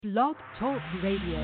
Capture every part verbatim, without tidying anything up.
Blog Talk Radio.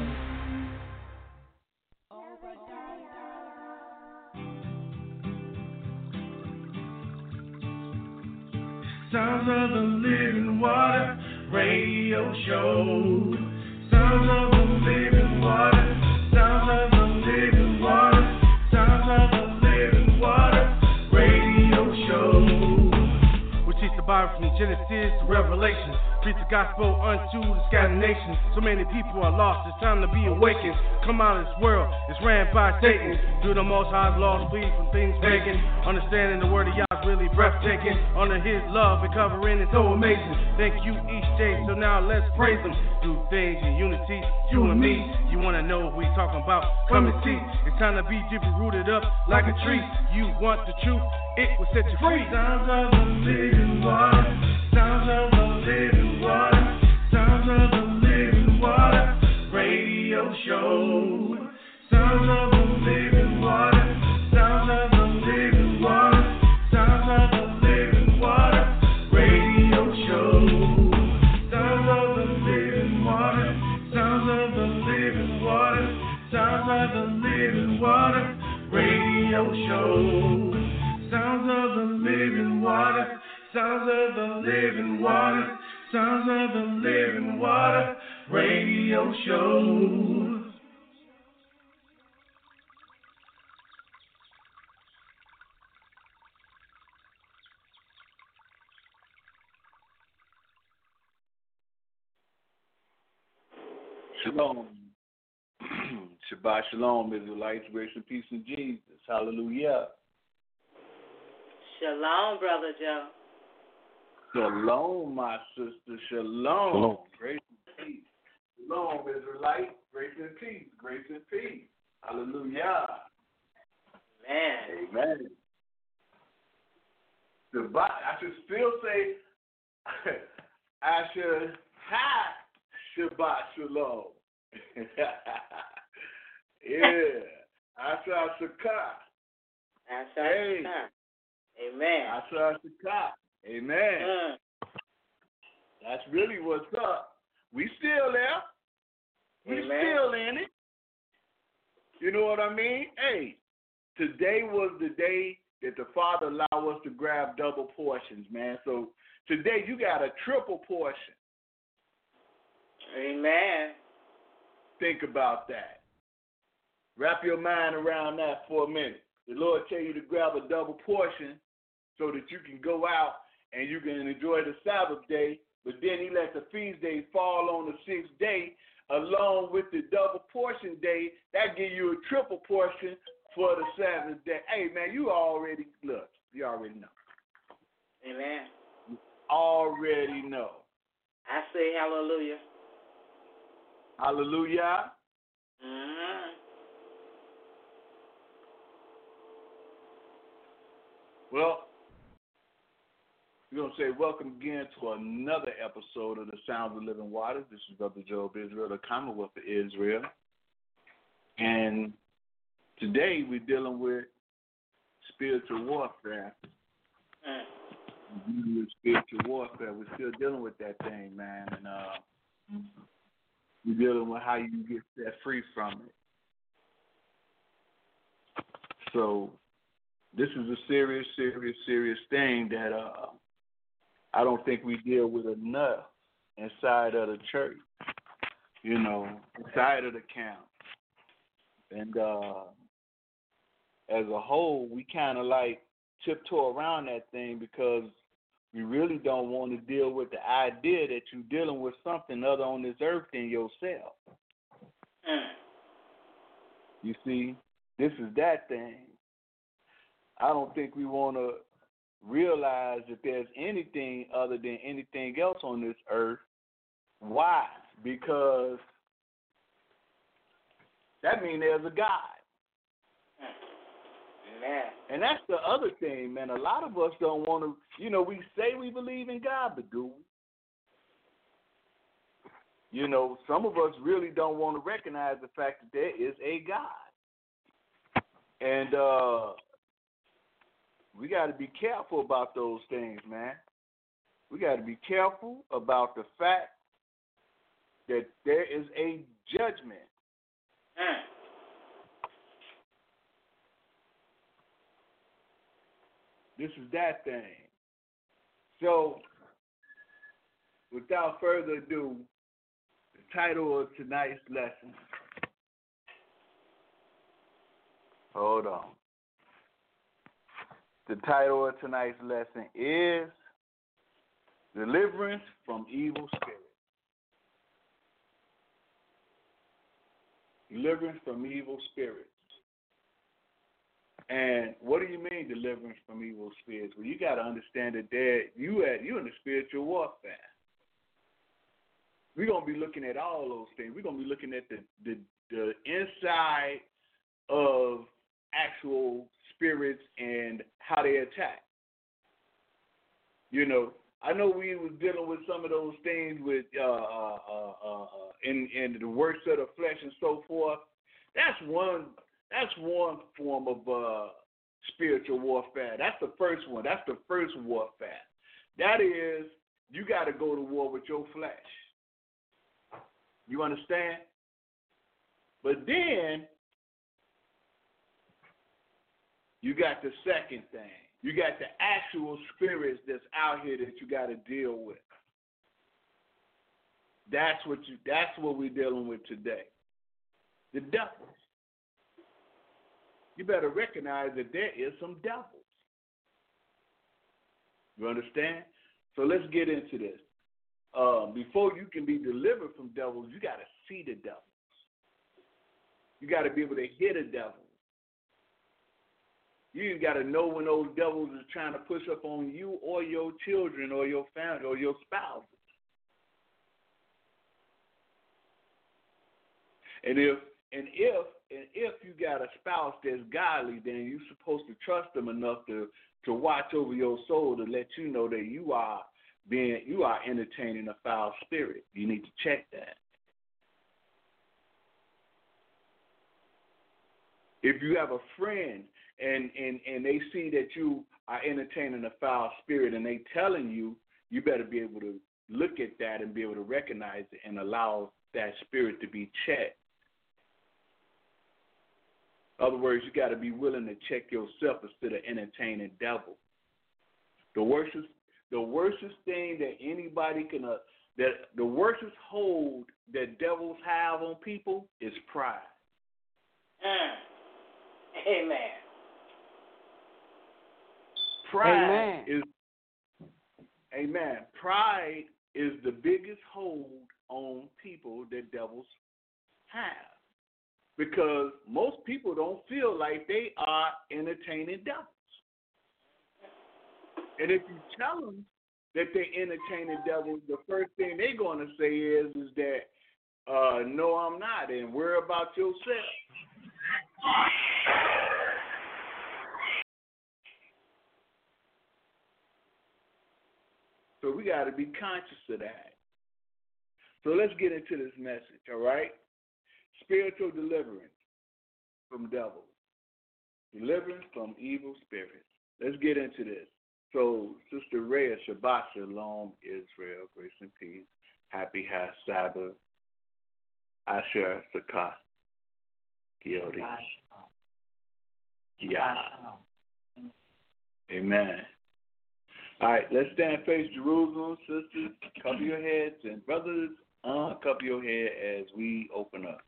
Sounds of the Living Water Radio Show. Sounds of the Living Water. Sounds of the Living Water. Sounds of the Living Water Radio Show. We teach the Bible from Genesis to Revelation. Preach the gospel unto the scattered nations. So many people are lost, it's time to be awakened. Come out of this world, it's ran by Satan. Do the most high's laws, flee from things pagan. Understanding the word of Yah's really breathtaking. Under his love and covering is so amazing. Thank you each day, so now let's praise him. Do things in unity, you and me. You wanna know what we talking about? Come and see. It's time to be deeply rooted up like a tree. You want the truth, it will set you free. Sounds of the living water. Sounds of the living water. Sounds of the living water radio show. Sounds of the living water. Sounds of the living water. Sounds of the living water radio show. Sounds of the living water. Sounds of the living water. Sounds of the living water radio show. Sounds of the living water. Sounds of the living water. Sounds of the living water radio show. Shalom. Shabbat shalom, Israelites. Grace and peace in Jesus. Hallelujah. Shalom, Brother Joe. Shalom, my sister. Shalom. Shalom. Grace and peace. Shalom, Israelite. Grace and peace. Grace and peace. Hallelujah. Man. Amen. Shabbat. I should still say, I should have Shabbat shalom. Yeah. Asha Shaka. Asha Hey. Shaka. Amen. Asha Shaka. Amen. Mm. That's really what's up. We still there. We Amen. still in it. You know what I mean? Hey, today was the day that the Father allowed us to grab double portions, man. So today you got a triple portion. Amen. Think about that. Wrap your mind around that for a minute. The Lord tell you to grab a double portion so that you can go out and you can enjoy the Sabbath day, but then he let the feast day fall on the sixth day along with the double portion day. That give you a triple portion for the seventh day. Hey, man, you already, look, you already know. Amen. You already know. I say hallelujah. Hallelujah. Mm-hmm. Well, we're going to say welcome again to another episode of the Sounds of Living Waters. This is Brother Job Israel, the Commonwealth of Israel. And today we're dealing with spiritual warfare. Mm. Spiritual warfare. We're still dealing with that thing, man. And uh, we're dealing with how you can get set free from it. So this is a serious, serious, serious thing that uh, I don't think we deal with enough inside of the church, you know, inside of the camp. And uh, as a whole, we kind of like tiptoe around that thing because we really don't want to deal with the idea that you're dealing with something other on this earth than yourself. Mm. You see, this is that thing. I don't think we want to realize that there's anything other than anything else on this earth. Why? Because that means there's a God. Amen. And that's the other thing, man. A lot of us don't want to, you know, we say we believe in God, but do we? You know, some of us really don't want to recognize the fact that there is a God. And uh, we got to be careful about those things, man. We got to be careful about the fact that there is a judgment. Mm. This is that thing. So, without further ado, the title of tonight's lesson. Hold on. The title of tonight's lesson is Deliverance from Evil Spirits. Deliverance from evil spirits. And what do you mean deliverance from evil spirits? Well, you got to understand that there you at you in the spiritual warfare. We're gonna be looking at all those things. We're gonna be looking at the the, the inside of actual spirits and how they attack. You know, I know we was dealing with some of those things with uh, uh, uh, uh, in in the works of the flesh and so forth. That's one. That's one form of uh, spiritual warfare. That's the first one. That's the first warfare. That is, you got to go to war with your flesh. You understand? But then you got the second thing. You got the actual spirits that's out here that you got to deal with. That's what you. That's what we're dealing with today. The devils. You better recognize that there is some devils. You understand? So let's get into this. Uh, before you can be delivered from devils, you got to see the devils. You got to be able to hear the devils. You got to know when those devils are trying to push up on you or your children or your family or your spouse. And if and if and if you got a spouse that's godly, then you're supposed to trust them enough to, to watch over your soul to let you know that you are being you are entertaining a foul spirit. You need to check that. If you have a friend and, and, and they see that you are entertaining a foul spirit and they telling you, you better be able to look at that and be able to recognize it and allow that spirit to be checked. In other words, you got to be willing to check yourself instead of entertaining devil. The worstest, the worstest thing that anybody can, uh, that the worstest hold that devils have on people is pride. Mm. Amen. Pride Amen. is, amen. Pride is the biggest hold on people that devils have. Because most people don't feel like they are entertaining devils. And if you tell them that they're entertaining devils, the first thing they're going to say is, is that, uh, no, I'm not, and worry about yourself. So we got to be conscious of that. So let's get into this message, all right? Spiritual deliverance from devils. Deliverance from evil spirits. Let's get into this. So, Sister Rhea, Shabbat Shalom, Israel, grace and peace. Happy High Sabbath. Asher Sakah. Yodi. Yeah. Amen. All right, let's stand face Jerusalem, sisters. Cover your heads, and brothers, uncover your head as we open up.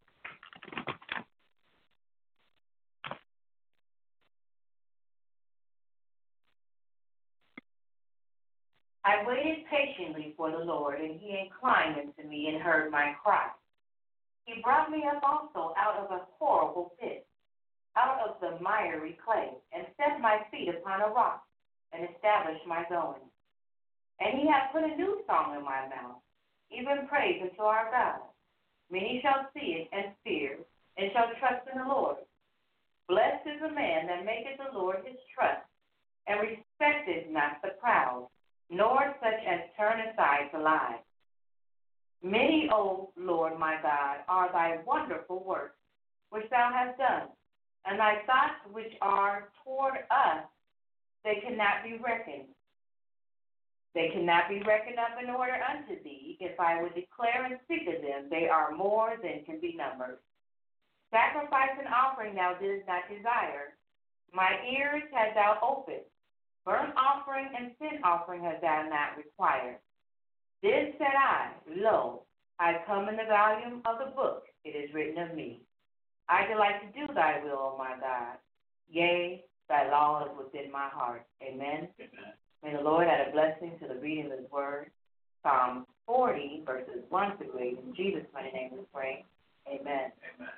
I waited patiently for the Lord, and he inclined unto me and heard my cry. He brought me up also out of a horrible pit, out of the miry clay, and set my feet upon a rock, and established my going. And he hath put a new song in my mouth, even praise unto our God. Many shall see it and fear, and shall trust in the Lord. Blessed is the man that maketh the Lord his trust, and respecteth not the proud, nor such as turn aside to lie. Many, O Lord my God, are thy wonderful works, which thou hast done, and thy thoughts which are toward us, they cannot be reckoned. They cannot be reckoned up in order unto thee. If I would declare and speak of them, they are more than can be numbered. Sacrifice and offering thou didst not desire. My ears hast thou opened. Burnt offering and sin offering hast thou not required. Then said I, Lo, I come in the volume of the book. It is written of me. I delight to do thy will, O my God. Yea, thy law is within my heart. Amen. Amen. May the Lord add a blessing to the reading of his word. Psalm forty, verses one through eight. In Jesus' mighty name we pray. Amen. Amen.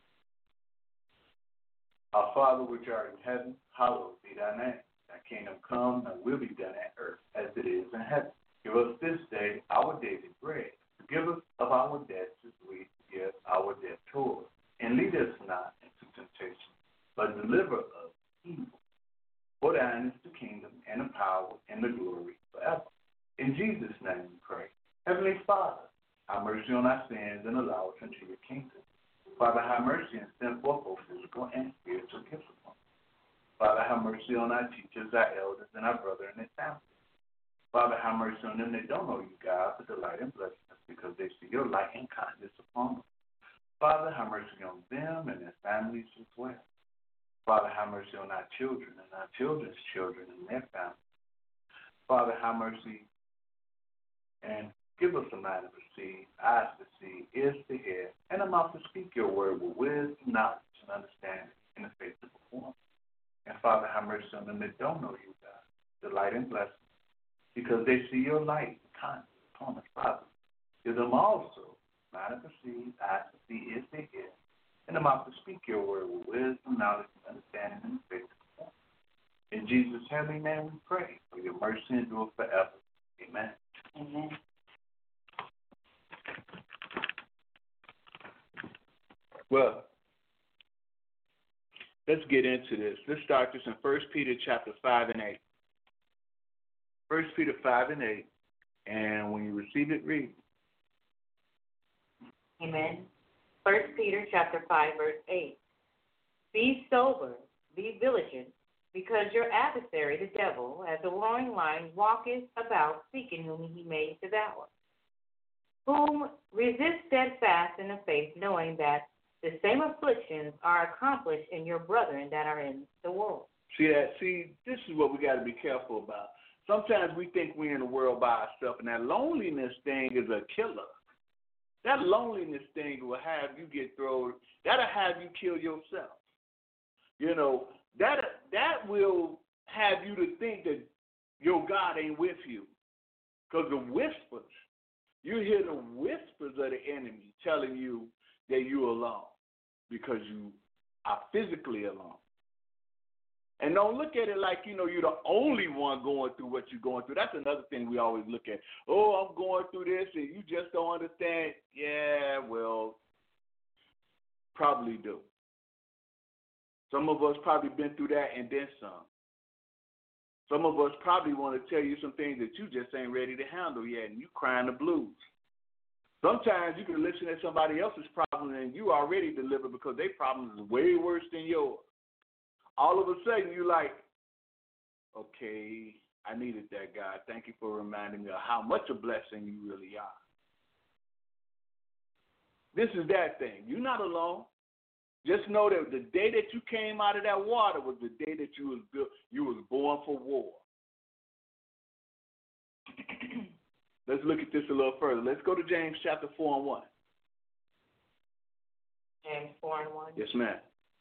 Our Father which art in heaven, hallowed be thy name. Thy kingdom come, thy will be done on earth as it is in heaven. Give us this day our daily bread. Forgive us of our debts as we forgive our debtors. And lead us not into temptation, but deliver us from evil. For thine is the kingdom and the power and the glory forever. In Jesus' name we pray. Heavenly Father, have mercy on our sins and allow us into your kingdom. Father, have mercy and send forth both physical and spiritual gifts upon us. Father, have mercy on our teachers, our elders, and our brother and their family. Father, have mercy on them that don't know you, God, but delight and bless us because they see your light and kindness upon them. Father, have mercy on them and their families as well. Father, have mercy on our children and our children's children and their families. Father, have mercy and give us a mind to perceive, eyes to see, ears to hear, and a mouth to speak your word with wisdom, knowledge, and understanding in the faith to perform. And Father, have mercy on them that don't know you, God. Delight and bless them because they see your light and kindness upon us, Father. Give them also mind to perceive, eyes to see, ears to hear, and a mouth to speak your word with wisdom, knowledge, and understanding in the faith to perform. In Jesus' heavenly name we pray, for your mercy endure forever. Amen. Amen. Well, let's get into this. Let's start this in First Peter chapter five and eight. First Peter five and eight. And when you receive it, read. Amen. First Peter chapter five, verse eight. Be sober, be vigilant, because your adversary, the devil, as a roaring lion, walketh about, seeking whom he may devour. Whom resist steadfast in the faith, knowing that the same afflictions are accomplished in your brethren that are in the world. See that? See, this is what we got to be careful about. Sometimes we think we're in the world by ourselves, and that loneliness thing is a killer. That loneliness thing will have you get thrown. That'll have you kill yourself. You know, that that will have you to think that your God ain't with you. Because the whispers, you hear the whispers of the enemy telling you that you're alone because you are physically alone. And don't look at it like, you know, you're the only one going through what you're going through. That's another thing we always look at. Oh, I'm going through this and you just don't understand. Yeah, well, probably do. Some of us probably been through that and then some. Some of us probably want to tell you some things that you just ain't ready to handle yet and you crying the blues. Sometimes you can listen to somebody else's problem and you already delivered because their problem is way worse than yours. All of a sudden, you're like, okay, I needed that, God. Thank you for reminding me of how much a blessing you really are. This is that thing. You're not alone. Just know that the day that you came out of that water was the day that you was built, you was born for war. Let's look at this a little further. Let's go to James chapter four and one. James four and one. Yes, ma'am.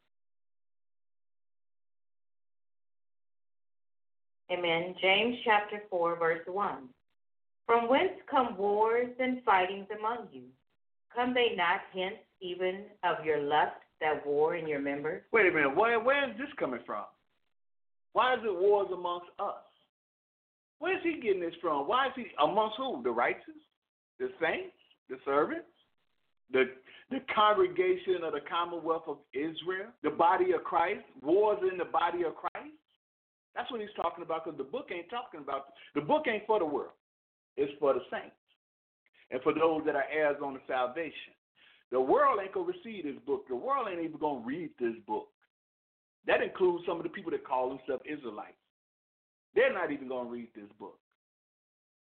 Amen. James chapter four, verse one. From whence come wars and fightings among you? Come they not hence even of your lust that war in your members? Wait a minute. Where, where is this coming from? Why is it wars amongst us? Where is he getting this from? Why is he amongst who? The righteous? The saints? The servants? The the congregation of the Commonwealth of Israel? The body of Christ? Wars in the body of Christ? That's what he's talking about because the book ain't talking about, the book ain't for the world. It's for the saints and for those that are heirs on the salvation. The world ain't going to receive this book. The world ain't even going to read this book. That includes some of the people that call themselves Israelites. They're not even going to read this book.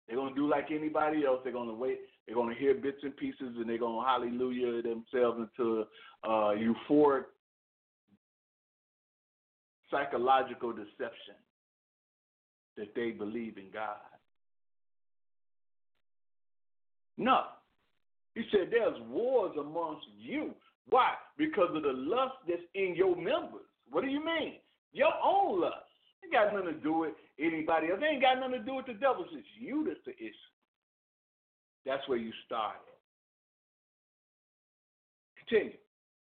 They're going to do like anybody else. They're going to wait. They're going to hear bits and pieces, and they're going to hallelujah themselves into uh, euphoric psychological deception that they believe in God. No. He said there's wars amongst you. Why? Because of the lust that's in your members. What do you mean? Your own lust. It ain't got nothing to do with anybody else. It ain't got nothing to do with the devil. It's you that's the issue. That's where you started. Continue.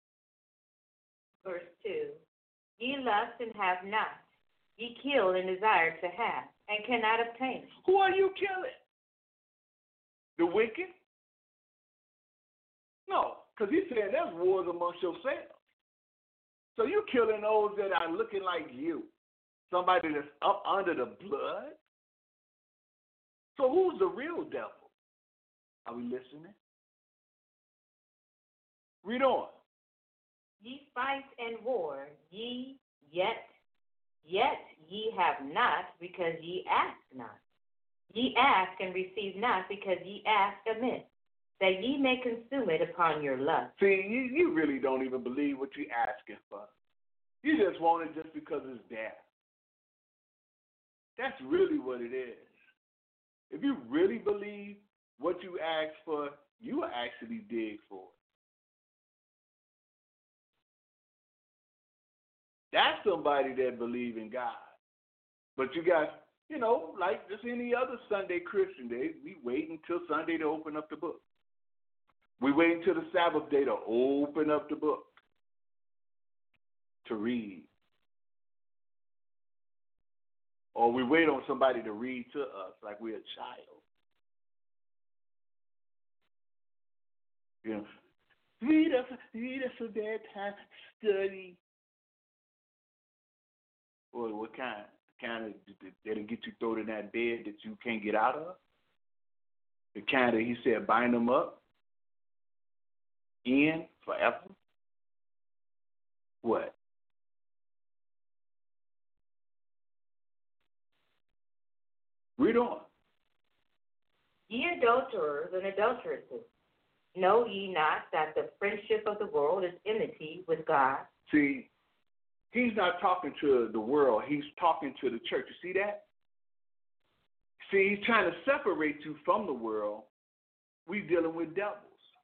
Verse two. Ye lust and have not. Ye kill and desire to have, and cannot obtain. Who are you killing? The wicked? No, because he's saying there's wars amongst yourselves. So you're killing those that are looking like you. Somebody that's up under the blood. So who's the real devil? Are we listening? Read on. Ye fight and war, ye yet, yet ye have not, because ye ask not. Ye ask and receive not, because ye ask amiss, that ye may consume it upon your lust. See, you, you really don't even believe what you're asking for. You just want it just because it's there. That's really what it is. If you really believe what you ask for, you will actually dig for it. That's somebody that believes in God. But you got, you know, like just any other Sunday Christian day, we wait until Sunday to open up the book. We wait until the Sabbath day to open up the book, to read. Or we wait on somebody to read to us like we're a child. You know, read us, read us a bedtime study. Or what kind? Kind of that'll get you thrown in that bed that you can't get out of? The kind that he said bind them up in forever? What? Read on. Ye adulterers and adulteresses, know ye not that the friendship of the world is enmity with God? See, he's not talking to the world. He's talking to the church. You see that? See, he's trying to separate you from the world. We're dealing with devils.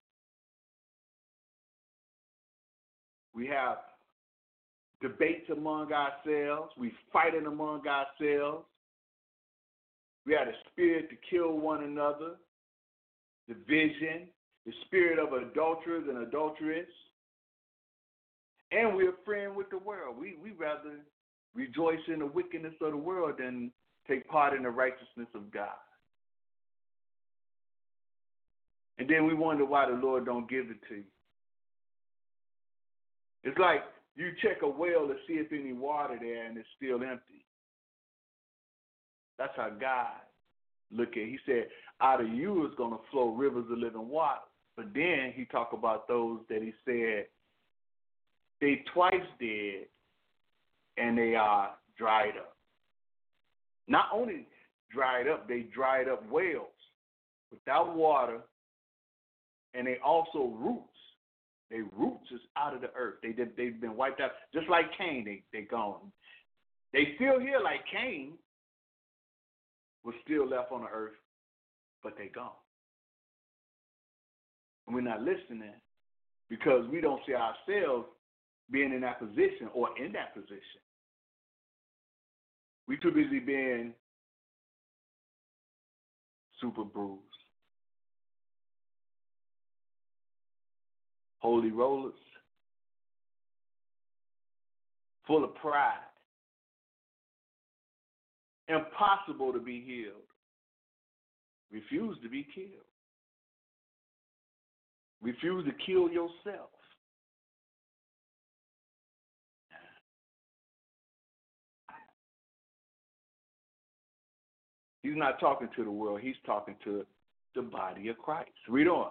We have debates among ourselves. We're fighting among ourselves. We have the spirit to kill one another, division, the spirit of adulterers and adulteress. And we're friend with the world. We we rather rejoice in the wickedness of the world than take part in the righteousness of God. And then we wonder why the Lord don't give it to you. It's like you check a well to see if any water there and it's still empty. That's how God look at it. He said, out of you is going to flow rivers of living water. But then he talked about those that he said, they twice dead and they are dried up. Not only dried up, they dried up wells without water, and they also roots. Their roots is out of the earth. They did, they've been wiped out. Just like Cain, they they gone. They still here like Cain was still left on the earth, but they gone. And we're not listening because we don't see ourselves being in that position or in that position. We too busy being super bruised. Holy rollers, full of pride, impossible to be healed, refuse to be killed, refuse to kill yourself. He's not talking to the world. He's talking to the body of Christ. Read on.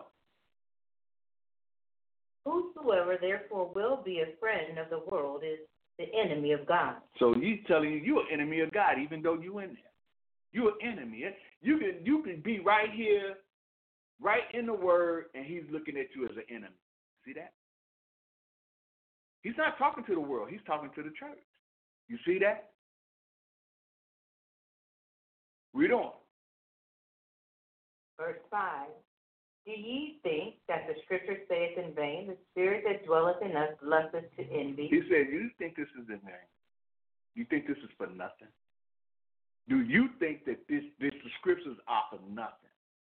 Whosoever therefore will be a friend of the world is the enemy of God. So he's telling you you're an enemy of God, even though you're in there. You're an enemy. You can you can be right here, right in the word, and he's looking at you as an enemy. See that? He's not talking to the world. He's talking to the church. You see that? Read on. Verse five. Do ye think that the scripture saith in vain, the spirit that dwelleth in us lusteth to envy? He said, you think this is in vain? You think this is for nothing? Do you think that this, this the scriptures are for nothing?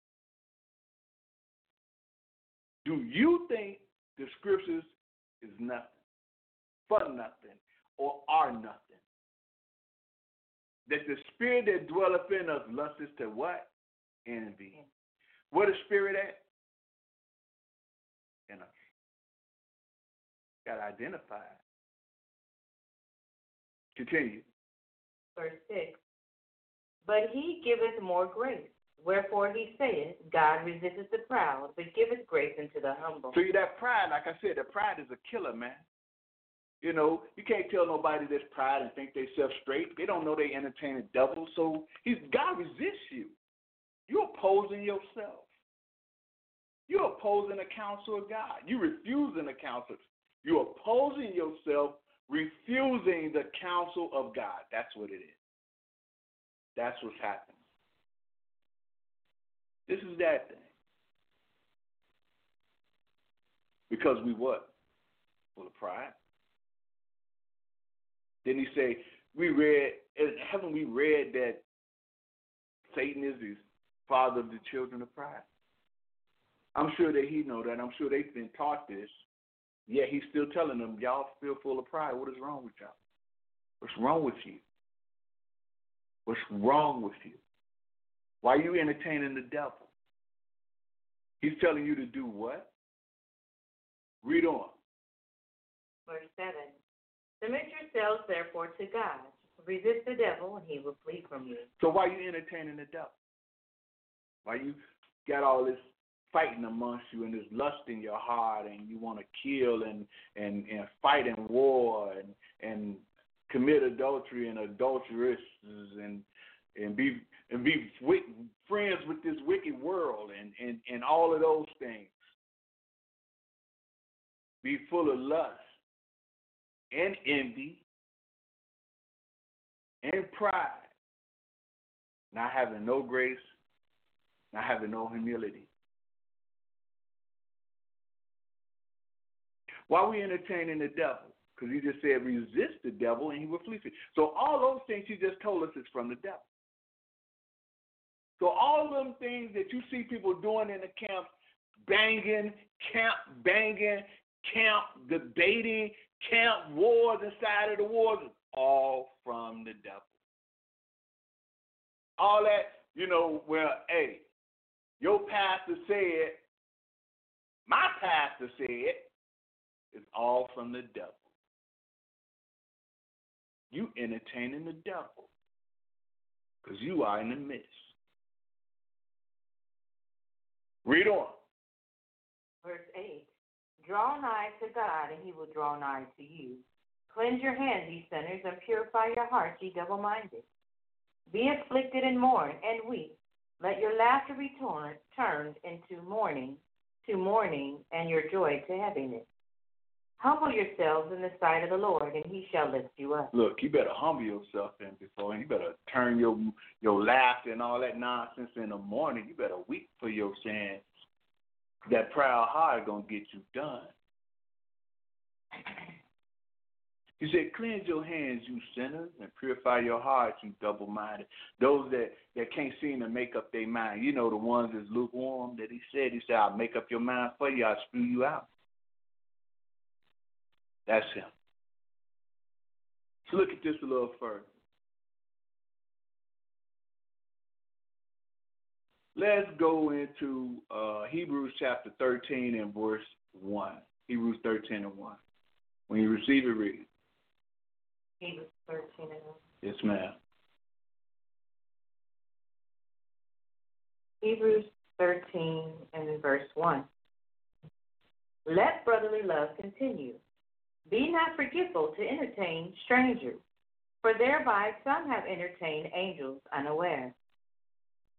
Do you think the scriptures is nothing, for nothing, or are nothing? That the spirit that dwelleth in us lusteth to what? Envy. Where the spirit at? In us. Got to identify it. Continue. Verse six. But he giveth more grace. Wherefore he saith, God resisteth the proud, but giveth grace unto the humble. So that pride, like I said, that pride is a killer, man. You know, you can't tell nobody that's pride and think they self straight. They don't know they entertain the devil. So he's God resists you. You're opposing yourself. You're opposing the counsel of God. You're refusing the counsel. You're opposing yourself, refusing the counsel of God. That's what it is. That's what's happening. This is that thing. Because we what? Full of pride. Then he say, we read, haven't we read that Satan is the father of the children of pride? I'm sure that he know that. I'm sure they've been taught this. Yet he's still telling them, y'all feel full of pride. What is wrong with y'all? What's wrong with you? What's wrong with you? Why are you entertaining the devil? He's telling you to do what? Read on. Verse seven. Submit yourselves, therefore, to God. Resist the devil, and he will flee from you. So why are you entertaining the devil? Why you got all this fighting amongst you and this lust in your heart, and you want to kill and, and, and fight in war and, and commit adultery and adulteresses and and be and be with, friends with this wicked world and, and, and all of those things. Be full of lust and envy and pride, not having no grace, not having no humility. Why are we entertaining the devil? Because he just said resist the devil and he will flee. So all those things he just told us is from the devil. So all them things that you see people doing in the camp, banging, camp banging, camp debating, camp wars inside of the wars, is all from the devil. All that, you know, well, hey, your pastor said, my pastor said, it's all from the devil. You entertaining the devil because you are in the midst. Read on. Verse eight. Draw nigh to God, and he will draw nigh to you. Cleanse your hands, ye sinners, and purify your hearts, ye double-minded. Be afflicted and mourn and weep. Let your laughter be torn, turned into mourning, to mourning, and your joy to heaviness. Humble yourselves in the sight of the Lord, and he shall lift you up. Look, you better humble yourself in before, and you better turn your your laughter and all that nonsense in the morning. You better weep for your sins. That proud heart is going to get you done. He said, cleanse your hands, you sinners, and purify your hearts, you double-minded. Those that, that can't seem to make up their mind. You know, the ones that's lukewarm that he said. He said, I'll make up your mind for you. I'll spew you out. That's him. So look at this a little further. Let's go into uh, Hebrews chapter thirteen and verse one. Hebrews thirteen and one. When you receive it, read it. Hebrews thirteen and one. Yes, ma'am. Hebrews thirteen and verse one. Let brotherly love continue. Be not forgetful to entertain strangers, for thereby some have entertained angels unaware.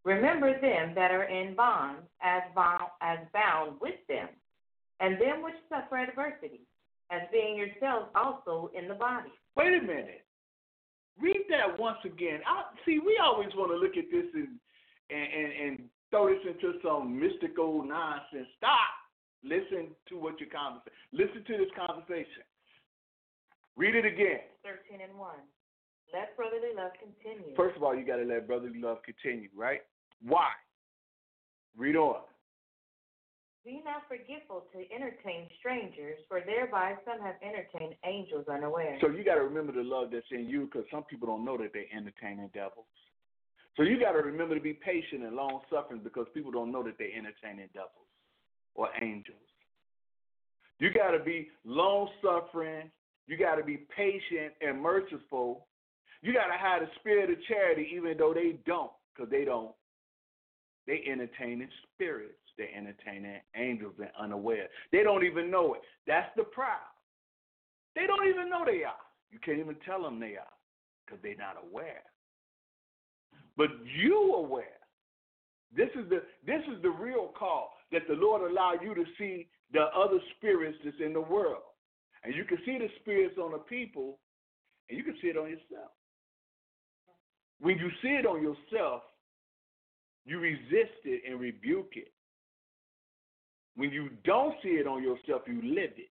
Remember them that are in bonds as bound, as bound with them, and them which suffer adversity, as being yourselves also in the body. Wait a minute. Read that once again. I, see, we always want to look at this and, and, and, and throw this into some mystical nonsense. Stop. Listen to what you're conversing. Listen to this conversation. Read it again. thirteen and one. Let brotherly love continue. First of all, you got to let brotherly love continue, right? Why? Read on. Be not forgetful to entertain strangers, for thereby some have entertained angels unaware. So you got to remember the love that's in you, because some people don't know that they're entertaining devils. So you got to remember to be patient and long-suffering, because people don't know that they're entertaining devils or angels. You got to be long-suffering. You got to be patient and merciful. You got to have the spirit of charity, even though they don't, because they don't. They entertaining spirits. They're entertaining angels and unaware. They don't even know it. That's the proud. They don't even know they are. You can't even tell them they are, because they're not aware. But you aware. This is the this is the real call, that the Lord allow you to see the other spirits that's in the world. And you can see the spirits on the people, and you can see it on yourself. When you see it on yourself, you resist it and rebuke it. When you don't see it on yourself, you live it.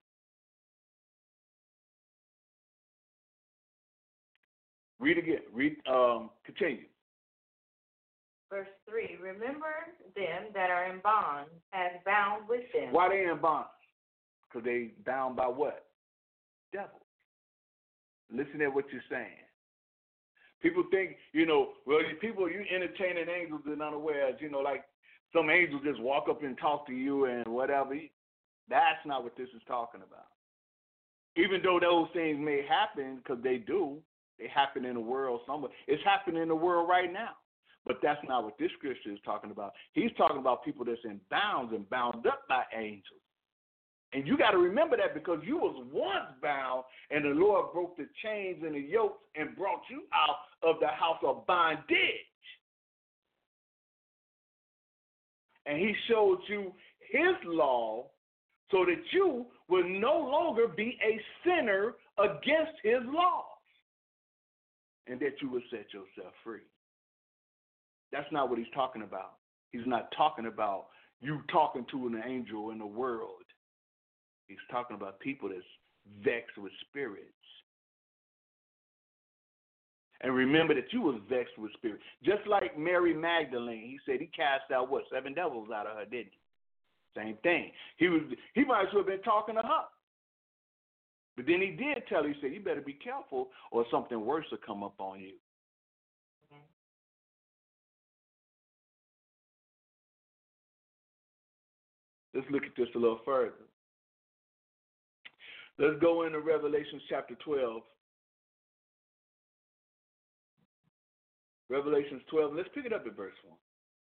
Read again. Read. Um, continue. Verse three, remember them that are in bonds as bound with them. Why they in bonds? Because they bound by what? Devils. Listen to what you're saying. People think, you know, well, people, you entertaining angels and unawares, you know, like some angels just walk up and talk to you and whatever. That's not what this is talking about. Even though those things may happen, because they do, they happen in the world somewhere. It's happening in the world right now. But that's not what this scripture is talking about. He's talking about people that's in bounds and bound up by angels. And you got to remember that, because you was once bound, and the Lord broke the chains and the yokes and brought you out of the house of bondage. And he showed you his law so that you will no longer be a sinner against his laws, and that you will set yourself free. That's not what he's talking about. He's not talking about you talking to an angel in the world. He's talking about people that's vexed with spirits. And remember that you was vexed with spirits. Just like Mary Magdalene, he said he cast out, what, seven devils out of her, didn't he? Same thing. He was. He might as well have been talking to her. But then he did tell her, he said, you better be careful or something worse will come up on you. Let's look at this a little further. Let's go into Revelation chapter twelve. Revelation twelve. Let's pick it up at verse one.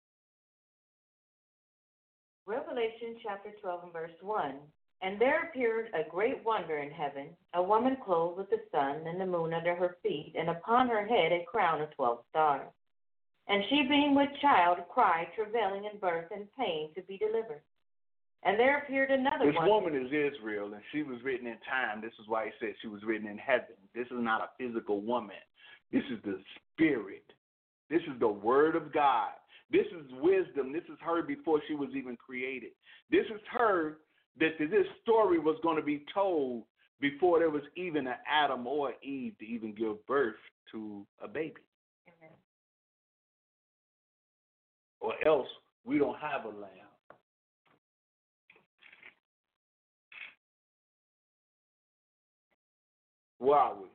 Revelation chapter twelve and verse one. And there appeared a great wonder in heaven, a woman clothed with the sun and the moon under her feet, and upon her head a crown of twelve stars. And she, being with child, cried, travailing in birth and pain to be delivered. And there appeared another This one. woman is Israel, and she was written in time. This is why he said she was written in heaven. This is not a physical woman. This is the Spirit. This is the Word of God. This is wisdom. This is her before she was even created. This is her that this story was going to be told before there was even an Adam or Eve to even give birth to a baby. Amen. Or else we don't have a lamb. Where are we?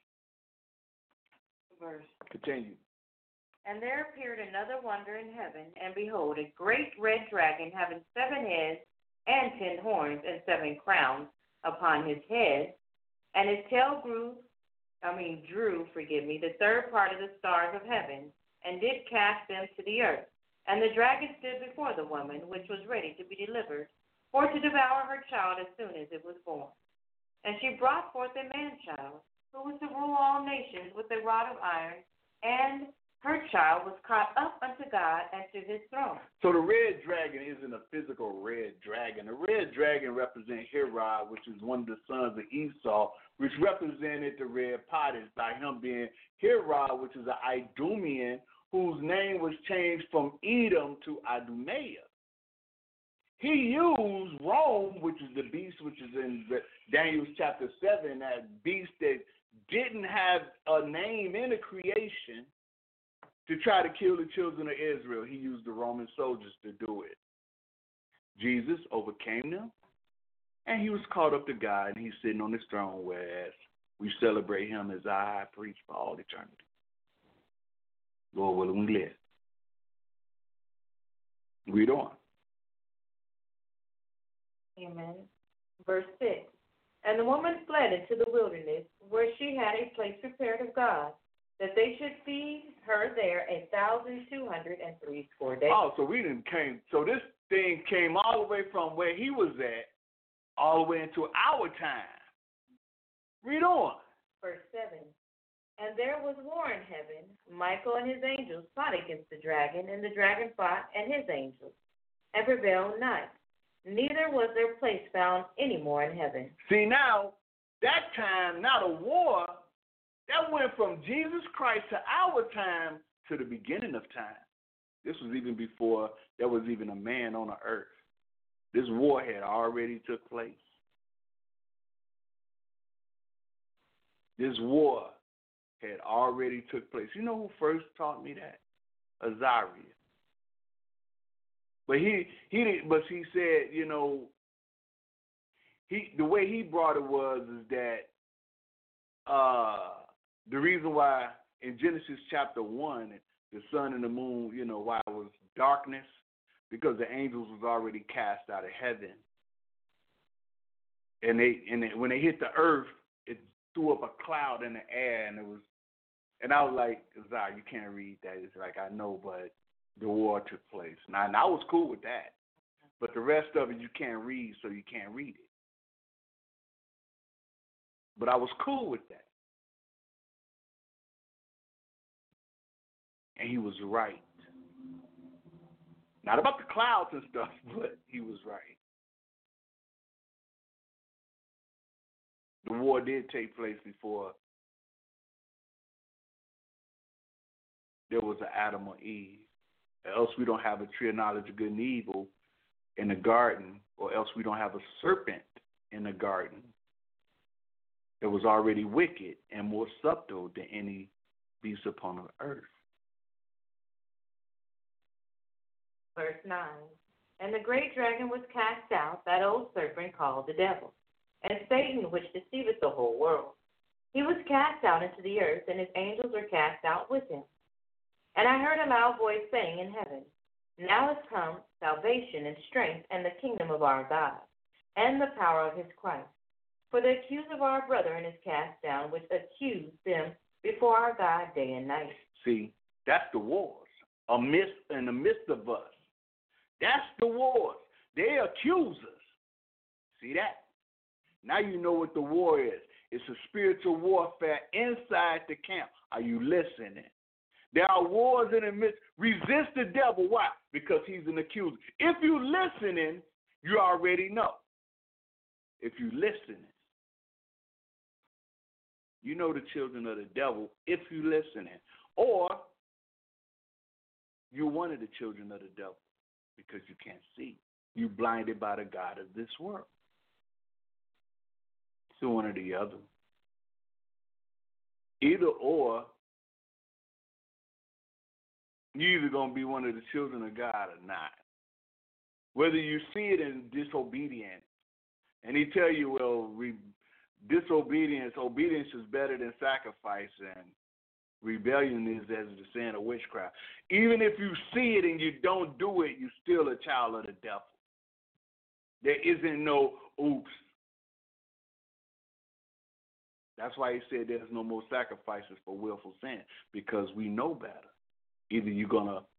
Verse. Continue. And there appeared another wonder in heaven, and behold, a great red dragon having seven heads and ten horns and seven crowns upon his head, and his tail grew, I mean drew, forgive me, the third part of the stars of heaven, and did cast them to the earth. And the dragon stood before the woman, which was ready to be delivered, for to devour her child as soon as it was born. And she brought forth a man-child, who was to rule all nations with a rod of iron, and her child was caught up unto God and to his throne. So the red dragon isn't a physical red dragon. The red dragon represents Herod, which is one of the sons of Esau, which represented the red pottage by him being Herod, which is an Idumean, whose name was changed from Edom to Idumea. He used Rome, which is the beast, which is in Daniel chapter seven, that beast that didn't have a name in the creation, to try to kill the children of Israel. He used the Roman soldiers to do it. Jesus overcame them, and he was caught up to God, and he's sitting on his throne, whereas we celebrate him as our high priest for all eternity. Lord willing, we live. Read on. Amen. Verse six. And the woman fled into the wilderness, where she had a place prepared of God, that they should feed her there a thousand two hundred and three score days. Oh, so we didn't came. So this thing came all the way from where he was at, all the way into our time. Read on. Verse seven. And there was war in heaven. Michael and his angels fought against the dragon, and the dragon fought and his angels, and prevailed not. Neither was their place found any more in heaven. See, now, that time, now the war, that went from Jesus Christ to our time to the beginning of time. This was even before there was even a man on the earth. This war had already took place. This war had already took place. You know who first taught me that? Azariah. But he he did, but he said, you know, he the way he brought it was is that uh, the reason why in Genesis chapter one, the sun and the moon, you know, why it was darkness, because the angels was already cast out of heaven, and they and they, when they hit the earth, it threw up a cloud in the air, and it was, and I was like, Zah, you can't read that. It's like, I know, but the war took place. Now, and I was cool with that, but the rest of it you can't read, so you can't read it. But I was cool with that. And he was right. Not about the clouds and stuff, but he was right. The war did take place before there was an Adam or Eve. Or else we don't have a tree of knowledge of good and evil in the garden, or else we don't have a serpent in the garden that was already wicked and more subtle than any beast upon the earth. Verse nine. And the great dragon was cast out, that old serpent called the devil, and Satan, which deceiveth the whole world. He was cast out into the earth, and his angels were cast out with him. And I heard a loud voice saying in heaven, Now is come salvation and strength and the kingdom of our God, and the power of his Christ. For the accuser of our brethren is cast down, which accused them before our God day and night. See, that's the wars amidst in the midst of us. That's the wars. They accuse us. See that? Now you know what the war is. It's a spiritual warfare inside the camp. Are you listening? There are wars in the midst. Resist the devil. Why? Because he's an accuser. If you're listening, you already know. If you're listening, you know the children of the devil if you're listening. Or you're one of the children of the devil because you can't see. You're blinded by the God of this world. So one or the other. Either or, you're either going to be one of the children of God or not. Whether you see it in disobedience, and he tell you, well, re- disobedience, obedience is better than sacrifice, and rebellion is as the sin of witchcraft. Even if you see it and you don't do it, you're still a child of the devil. There isn't no oops. That's why he said there's no more sacrifices for willful sin, because we know better. Either you're going to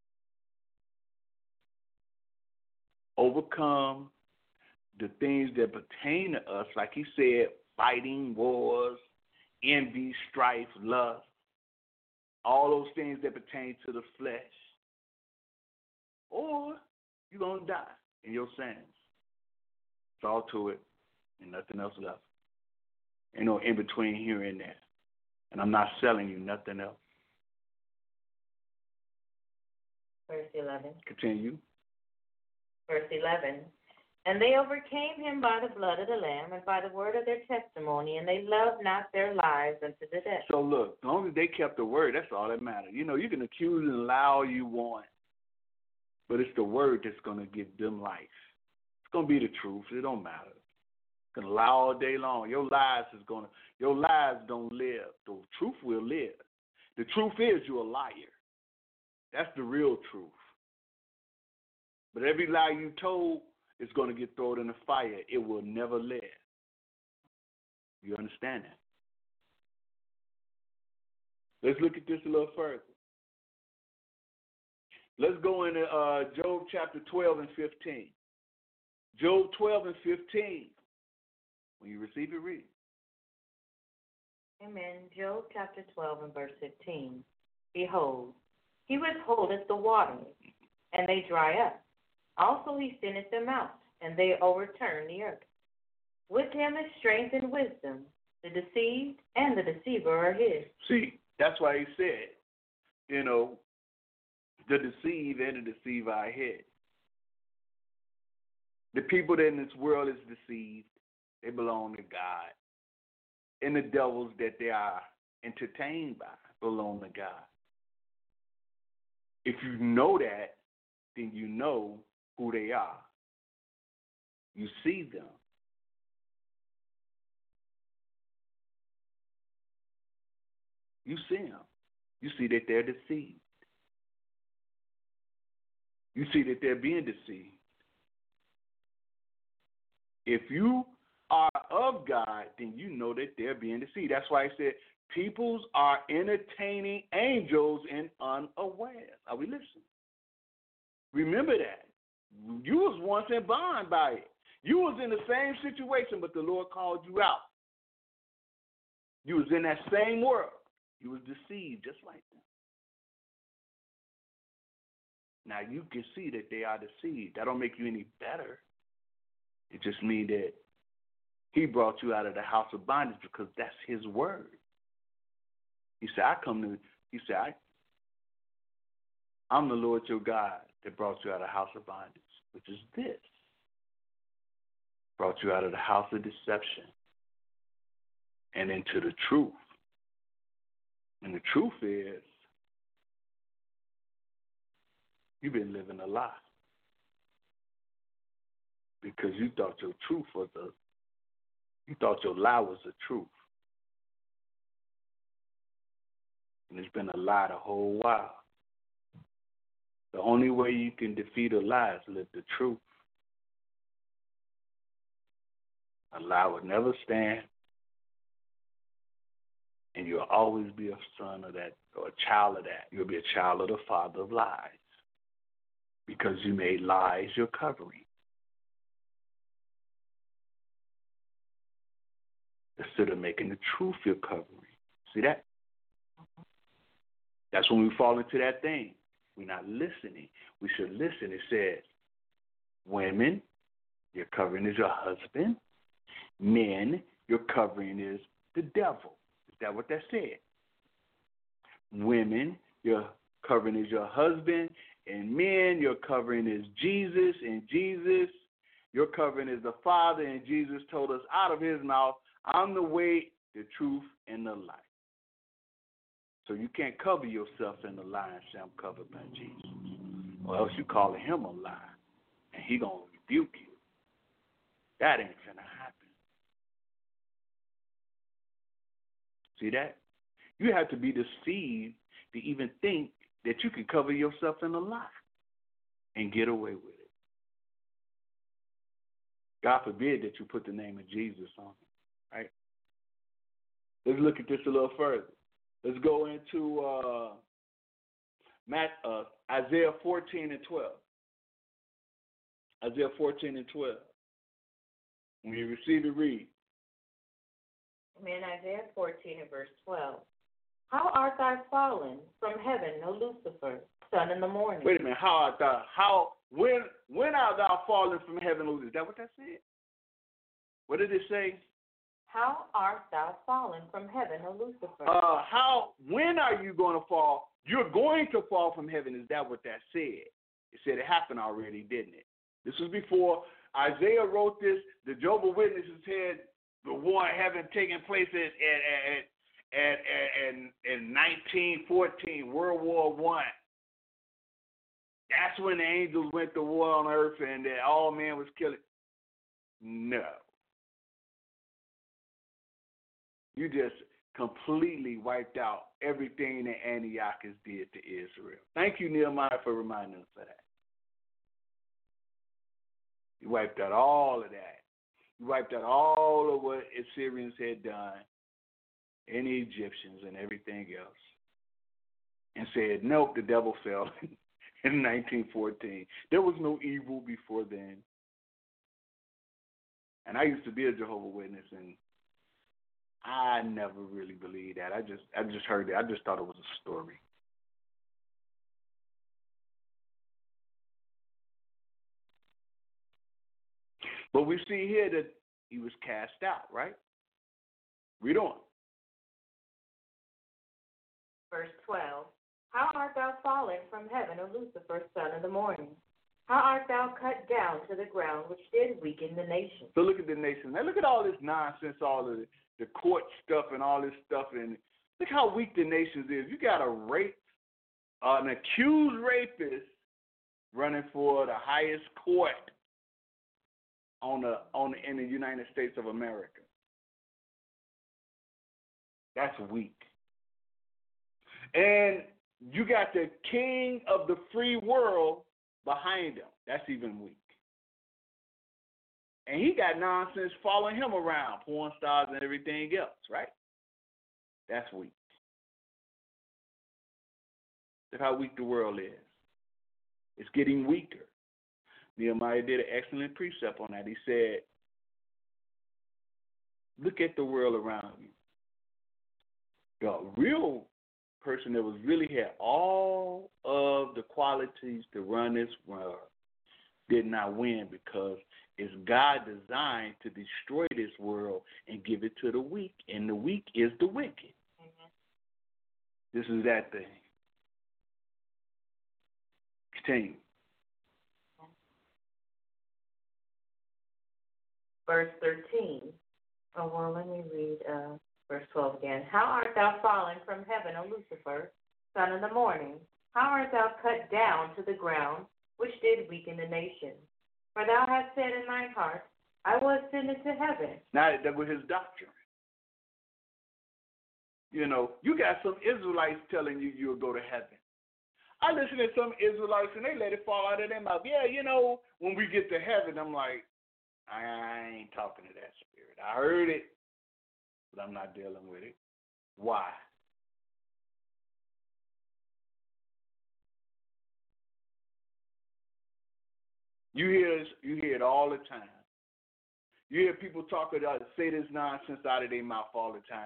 overcome the things that pertain to us, like he said, fighting, wars, envy, strife, lust, all those things that pertain to the flesh, or you're going to die in your sins. It's all to it and nothing else left. Ain't no in between here and there. And I'm not selling you nothing else. Verse eleven. Continue. Verse eleven. And they overcame him by the blood of the Lamb and by the word of their testimony, and they loved not their lives unto the death. So look, as long as they kept the word, that's all that matters. You know, you can accuse and lie all you want, but it's the word that's going to give them life. It's going to be the truth. It don't matter. It's going to lie all day long. Your lies is going to, your lies don't live. The truth will live. The truth is you're a liar. That's the real truth. But every lie you told, it's going to get thrown in the fire. It will never live. You understand that? Let's look at this a little further. Let's go into uh, Job chapter twelve and fifteen. Job twelve and fifteen. When you receive it, read. Amen. Job chapter twelve and verse fifteen. Behold, he withholdeth the waters, and they dry up. Also he sendeth them out, and they overturn the earth. With him is strength and wisdom. The deceived and the deceiver are his. See, that's why he said, you know, the deceived and the deceiver are his. The people that in this world is deceived, they belong to God. And the devils that they are entertained by belong to God. If you know that, then you know who they are. You see them. You see them. You see that they're deceived. You see that they're being deceived. If you are of God, then you know that they're being deceived. That's why I said peoples are entertaining angels in unawares. Are we listening? Remember that. You was once in bond by it. You was in the same situation, but the Lord called you out. You was in that same world. You was deceived just like them. Now you can see that they are deceived. That don't make you any better. It just means that he brought you out of the house of bondage because that's his word. He said, I come to, he said, I, I'm the Lord your God that brought you out of the house of bondage, which is this. Brought you out of the house of deception and into the truth. And the truth is, you've been living a lie. Because you thought your truth was the, you thought your lie was the truth. And it's been a lie the whole while. The only way you can defeat a lie is live the truth. A lie will never stand, and you'll always be a son of that or a child of that. You'll be a child of the father of lies because you made lies your covering. Instead of making the truth your covering. See that? That's when we fall into that thing. We're not listening. We should listen. It says, women, your covering is your husband. Men, your covering is the devil. Is that what that said? Women, your covering is your husband. And men, your covering is Jesus. And Jesus, your covering is the Father. And Jesus told us out of his mouth, I'm the way, the truth, and the life. So you can't cover yourself in the lie and say I'm covered by Jesus. Or else you calling him a lie. And he going to rebuke you. That ain't going to happen. See that? You have to be deceived to even think that you can cover yourself in a lie and get away with it. God forbid that you put the name of Jesus on it, right? Let's look at this a little further. Let's go into uh, Matt, uh, Isaiah fourteen and twelve. Isaiah fourteen and twelve. When you receive it, read. Amen. Isaiah fourteen and verse twelve. How art thou fallen from heaven, O Lucifer, son in the morning? Wait a minute. How art thou? How when when art thou fallen from heaven? O, is that what that said? What did it say? How art thou fallen from heaven, O Lucifer? Uh, how? When are you going to fall? You're going to fall from heaven. Is that what that said? It said it happened already, didn't it? This was before Isaiah wrote this. The Jehovah's Witnesses had the war in heaven taking place at at at, at, at, in nineteen fourteen, World War One. That's when the angels went to war on earth and that all men was killing. No. You just completely wiped out everything that Antiochus did to Israel. Thank you, Nehemiah, for reminding us of that. You wiped out all of that. You wiped out all of what Assyrians had done, and the Egyptians and everything else, and said, nope, the devil fell in nineteen fourteen. There was no evil before then. And I used to be a Jehovah's Witness, and I never really believed that. I just I just heard it. I just thought it was a story. But we see here that he was cast out, right? Read on. Verse twelve. How art thou fallen from heaven, O Lucifer, son of the morning? How art thou cut down to the ground, which did weaken the nation? So look at the nation. Now look at all this nonsense, all of the, the court stuff and all this stuff. And look how weak the nation is. You got a rape, uh, an accused rapist running for the highest court on the on the, in the United States of America. That's weak. And you got the king of the free world behind him. That's even weak. And he got nonsense following him around, porn stars and everything else, right? That's weak. Look how weak the world is. It's getting weaker. Nehemiah did an excellent precept on that. He said, look at the world around you. The real person that was really had all of the qualities to run this world did not win, because it's God designed to destroy this world and give it to the weak, and the weak is the wicked. Mm-hmm. This is that thing. Continue. Verse thirteen. Oh, well, let me read uh, verse twelve again. How art thou fallen from heaven, O Lucifer, son of the morning? How art thou cut down to the ground, which did weaken the nation? For thou hast said in thine heart, I will ascend into heaven. Now, that was his doctrine. You know, you got some Israelites telling you you'll go to heaven. I listen to some Israelites, and they let it fall out of their mouth. Yeah, you know, when we get to heaven, I'm like, I ain't talking to that spirit. I heard it, but I'm not dealing with it. Why? You hear this, you hear it all the time. You hear people talk about say this nonsense out of their mouth all the time.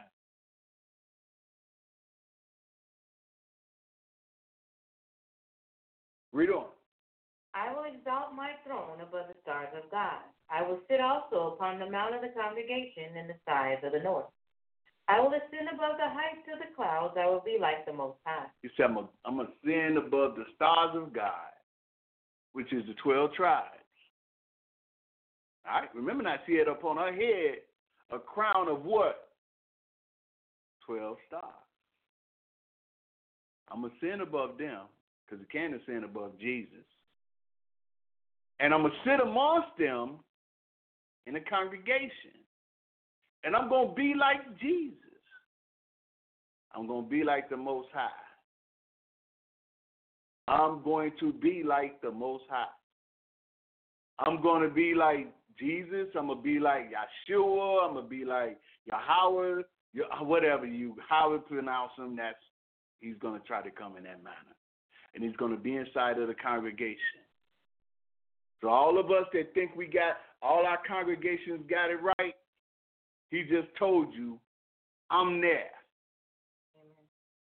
Read on. I will exalt my throne above the stars of God. I will sit also upon the mount of the congregation in the sides of the north. I will ascend above the heights of the clouds. I will be like the Most High. He said, I'm going to ascend above the stars of God, which is the twelve tribes. All right, remember now, she had upon her head a crown of what? twelve stars. I'm going to ascend above them, because you can't ascend above Jesus. And I'm going to sit amongst them in the congregation. And I'm going to be like Jesus. I'm going to be like the Most High. I'm going to be like the Most High. I'm going to be like Jesus. I'm going to be like Yeshua. I'm going to be like Yahweh, whatever you, how you pronounce him, that's, he's going to try to come in that manner. And he's going to be inside of the congregation. So all of us that think we got, all our congregations got it right, he just told you, I'm there. Amen.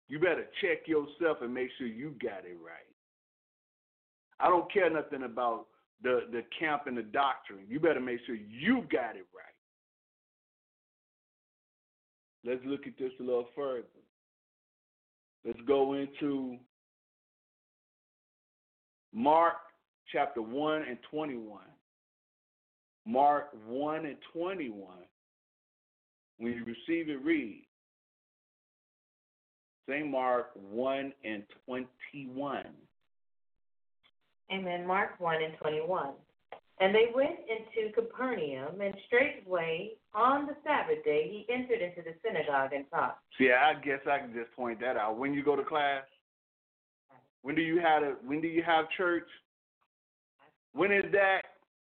You better check yourself and make sure you got it right. I don't care nothing about the, the camp and the doctrine. You better make sure you got it right. Let's look at this a little further. Let's go into Mark chapter one and twenty-one. Mark one and twenty-one. When you receive it, read. Saint Mark one and twenty-one. Amen. Mark one and twenty-one. And they went into Capernaum, and straightway on the Sabbath day he entered into the synagogue and taught. See, I guess I can just point that out. When you go to class, when do you have a, when do you have church? When is that?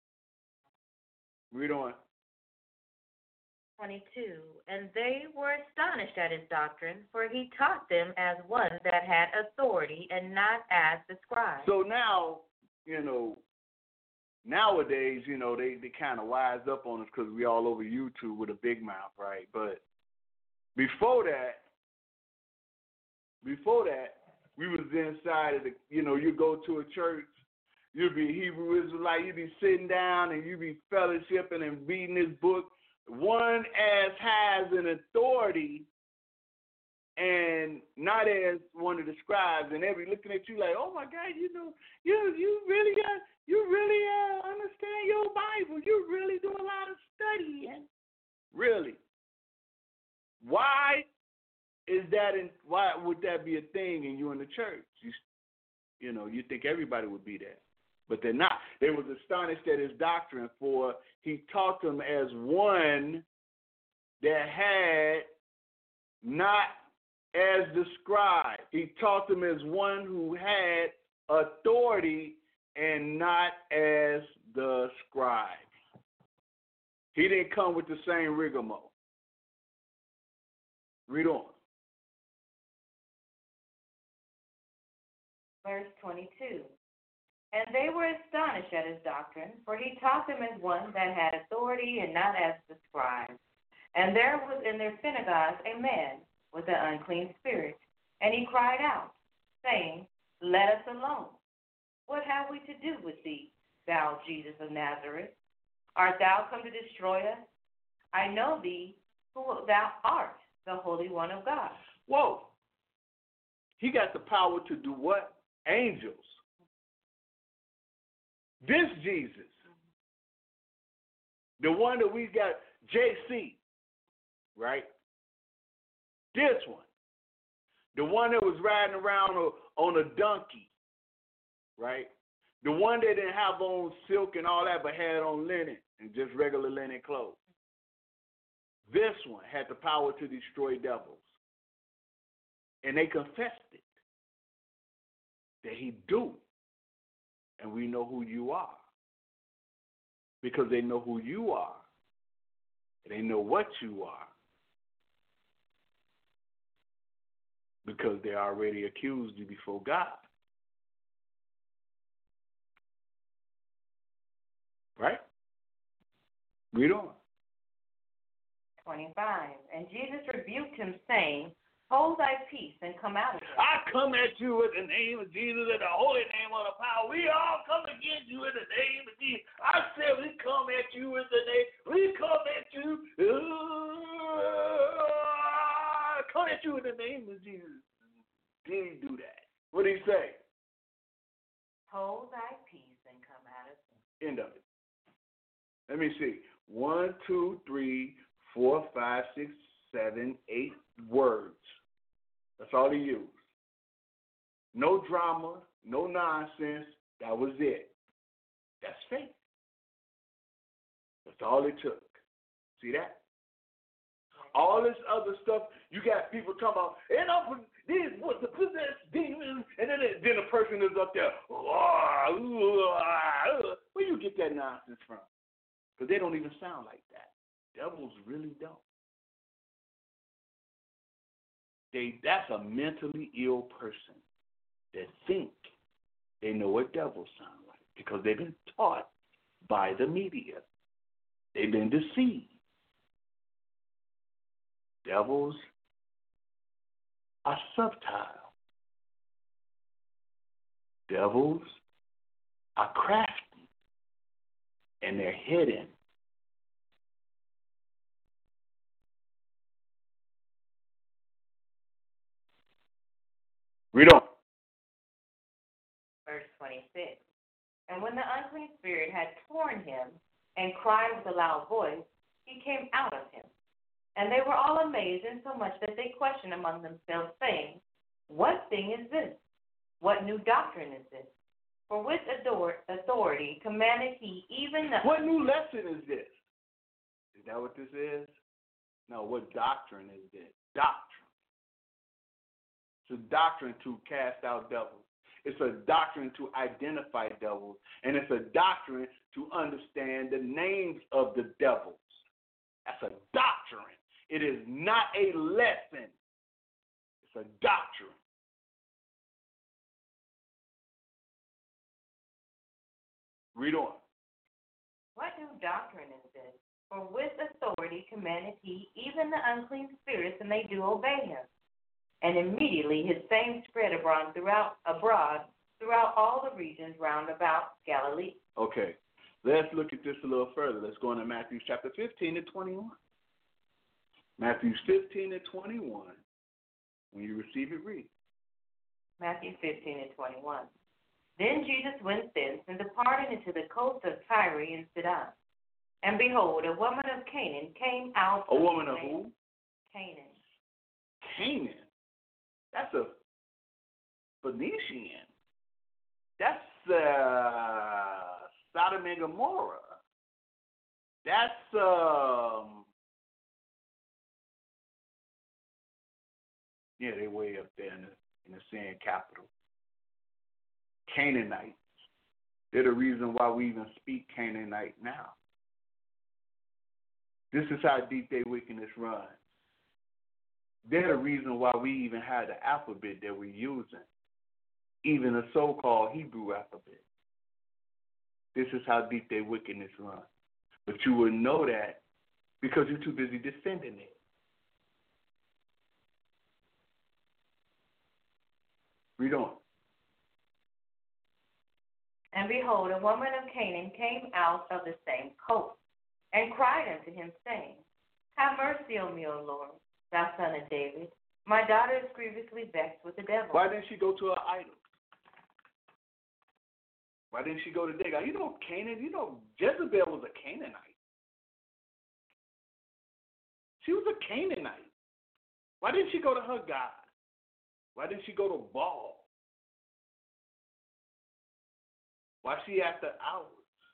Read on. twenty-two. And they were astonished at his doctrine, for he taught them as one that had authority and not as the scribes. So now, you know, nowadays, you know, they, they kind of wise up on us because we all over YouTube with a big mouth, right? But before that, before that, we was inside of the, you know, you go to a church, you'd be Hebrew Israelite, you'd be sitting down and you'd be fellowshipping and reading this book. One as has an authority and not as one of the scribes, and they'll be looking at you like, oh my God, you know, you you really got, you really uh, understand your Bible. You really do a lot of studying. Really. Why is that? In, why would that be a thing in you in the church? You, you know, you think everybody would be there. But they're not. They was astonished at his doctrine, for he taught them as one that had not as the scribe. He taught them as one who had authority and not as the scribe. He didn't come with the same rigmarole. Read on. Verse twenty-two. And they were astonished at his doctrine, for he taught them as one that had authority and not as the scribes. And there was in their synagogues a man with an unclean spirit, and he cried out, saying, Let us alone. What have we to do with thee, thou Jesus of Nazareth? Art thou come to destroy us? I know thee, who thou art, the Holy One of God. Whoa. He got the power to do what? Angels. This Jesus, the one that we got, J C, right? This one, the one that was riding around on a donkey, right? The one that didn't have on silk and all that, but had on linen and just regular linen clothes. This one had the power to destroy devils. And they confessed it, that he do. And we know who you are. Because they know who you are. They know what you are. Because they already accused you before God. Right? Read on. twenty-five. And Jesus rebuked him, saying, Hold thy peace and come out of it. I come at you in the name of Jesus, in the holy name of the power. We all come against you in the name of Jesus. I said we come at you in the name. We come at you. Uh, come at you in the name of Jesus. Did he do that? What did he say? Hold thy peace and come out of it. End of it. Let me see. One, two, three, four, five, six, seven, eight words. That's all he used. No drama, no nonsense. That was it. That's faith. That's all it took. See that? All this other stuff, you got people talking about, and I'm, this was the possessed demon, and then, then a person is up there, where you get that nonsense from? Because they don't even sound like that. Devils really don't. They, that's a mentally ill person that think they know what devils sound like because they've been taught by the media. They've been deceived. Devils are subtle. Devils are crafty, and they're hidden. Read on. Verse twenty-six. And when the unclean spirit had torn him and cried with a loud voice, he came out of him. And they were all amazed, insomuch that they questioned among themselves, saying, What thing is this? What new doctrine is this? For with authority commanded he even the... What new lesson is this? Is that what this is? No, what doctrine is this? Doctrine. It's a doctrine to cast out devils. It's a doctrine to identify devils. And it's a doctrine to understand the names of the devils. That's a doctrine. It is not a lesson. It's a doctrine. Read on. What new doctrine is this? For with authority commanded he even the unclean spirits, and they do obey him. And immediately his fame spread abroad throughout abroad throughout all the regions round about Galilee. Okay. Let's look at this a little further. Let's go into Matthew chapter fifteen and twenty-one. Matthew fifteen and twenty-one. When you receive it, read. Matthew fifteen and twenty-one. Then Jesus went thence and departed into the coast of Tyre and Sidon. And behold, a woman of Canaan came out. A woman of who? Canaan. Canaan. That's a Phoenician. That's uh, Sodom and Gomorrah. That's um. Yeah, they way up there in the in the sand capital. Canaanites. They're the reason why we even speak Canaanite now. This is how deep their wickedness runs. They're the reason why we even have the alphabet that we're using, even the so-called Hebrew alphabet. This is how deep their wickedness runs. But you will know that because you're too busy defending it. Read on. And behold, a woman of Canaan came out of the same coast, and cried unto him, saying, Have mercy on me, O Lord, thou son of David. My daughter is grievously vexed with the devil. Why didn't she go to her idol? Why didn't she go to Dagon? You know Canaan, you know Jezebel was a Canaanite. She was a Canaanite. Why didn't she go to her God? Why didn't she go to Baal? Why she after hours?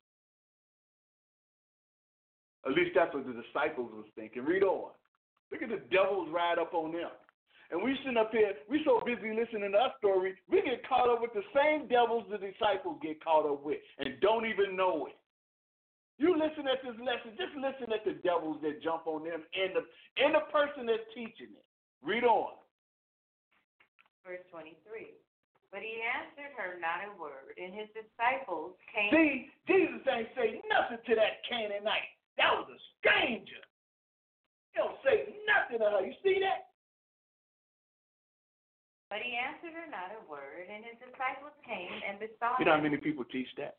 At least that's what the disciples was thinking. Read on. Look at the devils ride up on them. And we sitting up here, we so busy listening to our story, we get caught up with the same devils the disciples get caught up with and don't even know it. You listen at this lesson, just listen at the devils that jump on them and the, and the person that's teaching it. Read on. Verse twenty-three. But he answered her not a word, and his disciples came. See, Jesus ain't say nothing to that Canaanite. That was a stranger. He don't say nothing to her. You see that? But he answered her not a word, and his disciples came and besought You know how him. many people teach that?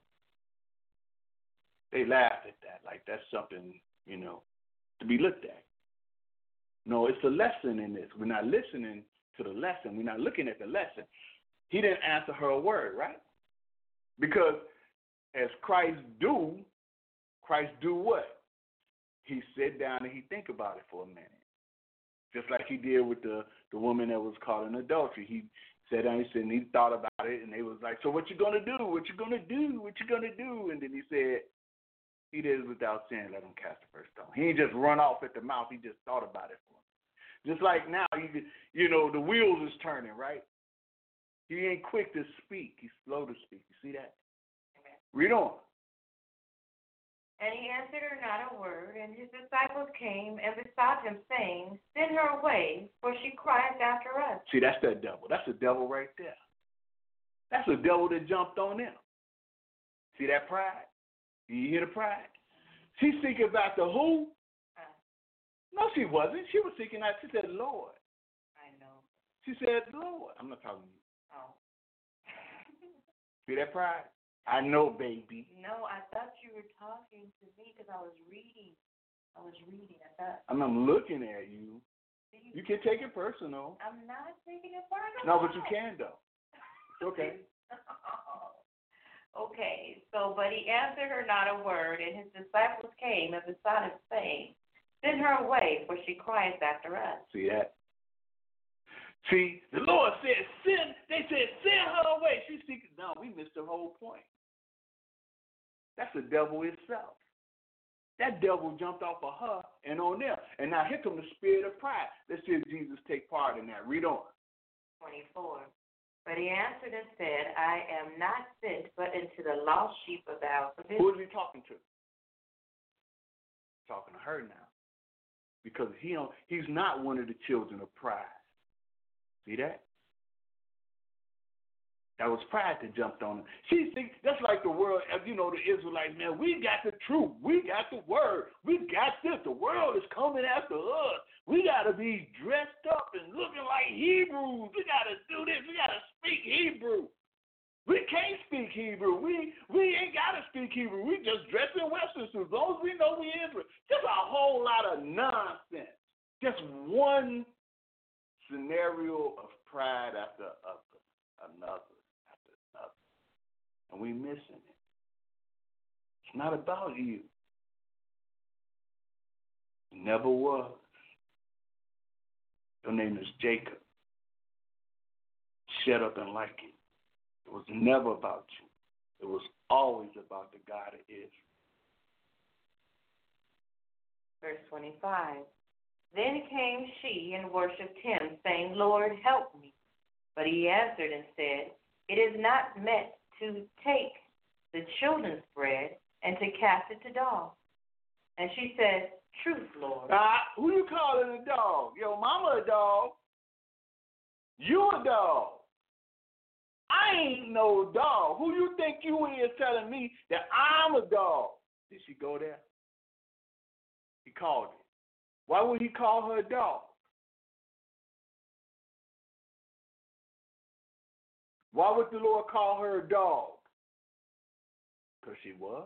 They laugh at that, like that's something, you know, to be looked at. No, it's a lesson in this. We're not listening to the lesson. We're not looking at the lesson. He didn't answer her a word, right? Because as Christ do, Christ do what? He sit down and he think about it for a minute. Just like he did with the, the woman that was caught in adultery. He sat down, he said, and he thought about it, and they was like, so what you going to do? What you going to do? What you going to do? And then he said, he did it without sin, let him cast the first stone. He ain't just run off at the mouth. He just thought about it for him. Just like now, you, you know, the wheels is turning, right? He ain't quick to speak. He's slow to speak. You see that? Amen. Read on. And he answered her not a word, and his disciples came and besought him, saying, Send her away, for she crieth after us. See, that's that devil. That's the devil right there. That's the devil that jumped on them. See that pride? You hear the pride? She seeking after who? Uh, No, she wasn't. She was seeking after, she said, Lord. I know. She said, Lord, I'm not talking to you. Oh. See that pride? I know, baby. No, I thought you were talking to me because I was reading. I was reading. I thought. I'm, I'm looking at you. You can take it personal. I'm not taking it personal. No, but you can, though. It's okay. Okay, so, but he answered her not a word, and his disciples came and besought him, saying, send her away, for she crieth after us. See that? See, the Lord said, send, they said, send her away. She's seeking. No, we missed the whole point. That's the devil itself. That devil jumped off of her and on them. And now here comes the spirit of pride. Let's see if Jesus take part in that. Read on. twenty-four. But he answered and said, I am not sent but into the lost sheep of the house of Israel. Who is he talking to? Talking to her now. Because he don't, he's not one of the children of pride. See that? That was pride that jumped on him. She thinks that's like the world, you know, the Israelites, man, we got the truth. We got the word. We got this. The world is coming after us. We got to be dressed up and looking like Hebrews. We got to do this. We got to speak Hebrew. We can't speak Hebrew. We we ain't got to speak Hebrew. We just dress in Western suits. As long as we know we Israel. Just a whole lot of nonsense. Just one scenario of pride after other, another. And we missing it. It's not about you. It never was. Your name is Jacob. Shut up and like it. It was never about you. It was always about the God of Israel. Verse twenty-five. Then came she and worshipped him, saying, Lord, help me. But he answered and said, it is not meant to take the children's bread and to cast it to dogs. And she said, truth, Lord. Uh, who you calling a dog? Yo, mama a dog. You a dog. I ain't no dog. Who you think you is telling me that I'm a dog? Did she go there? He called it. Why would he call her a dog? Why would the Lord call her a dog? Because she was.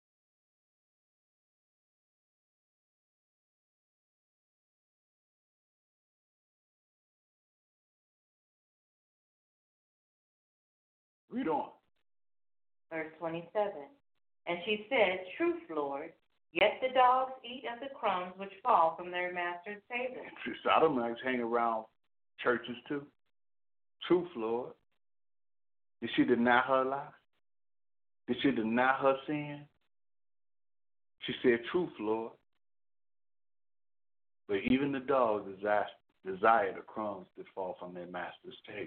Read on. Verse twenty-seven. And she said, truth, Lord, yet the dogs eat of the crumbs which fall from their master's table. Sodomites hang around churches too. Truth, Lord. Did she deny her lie? Did she deny her sin? She said, truth, Lord. But even the dogs desire, desire the crumbs that fall from their master's table.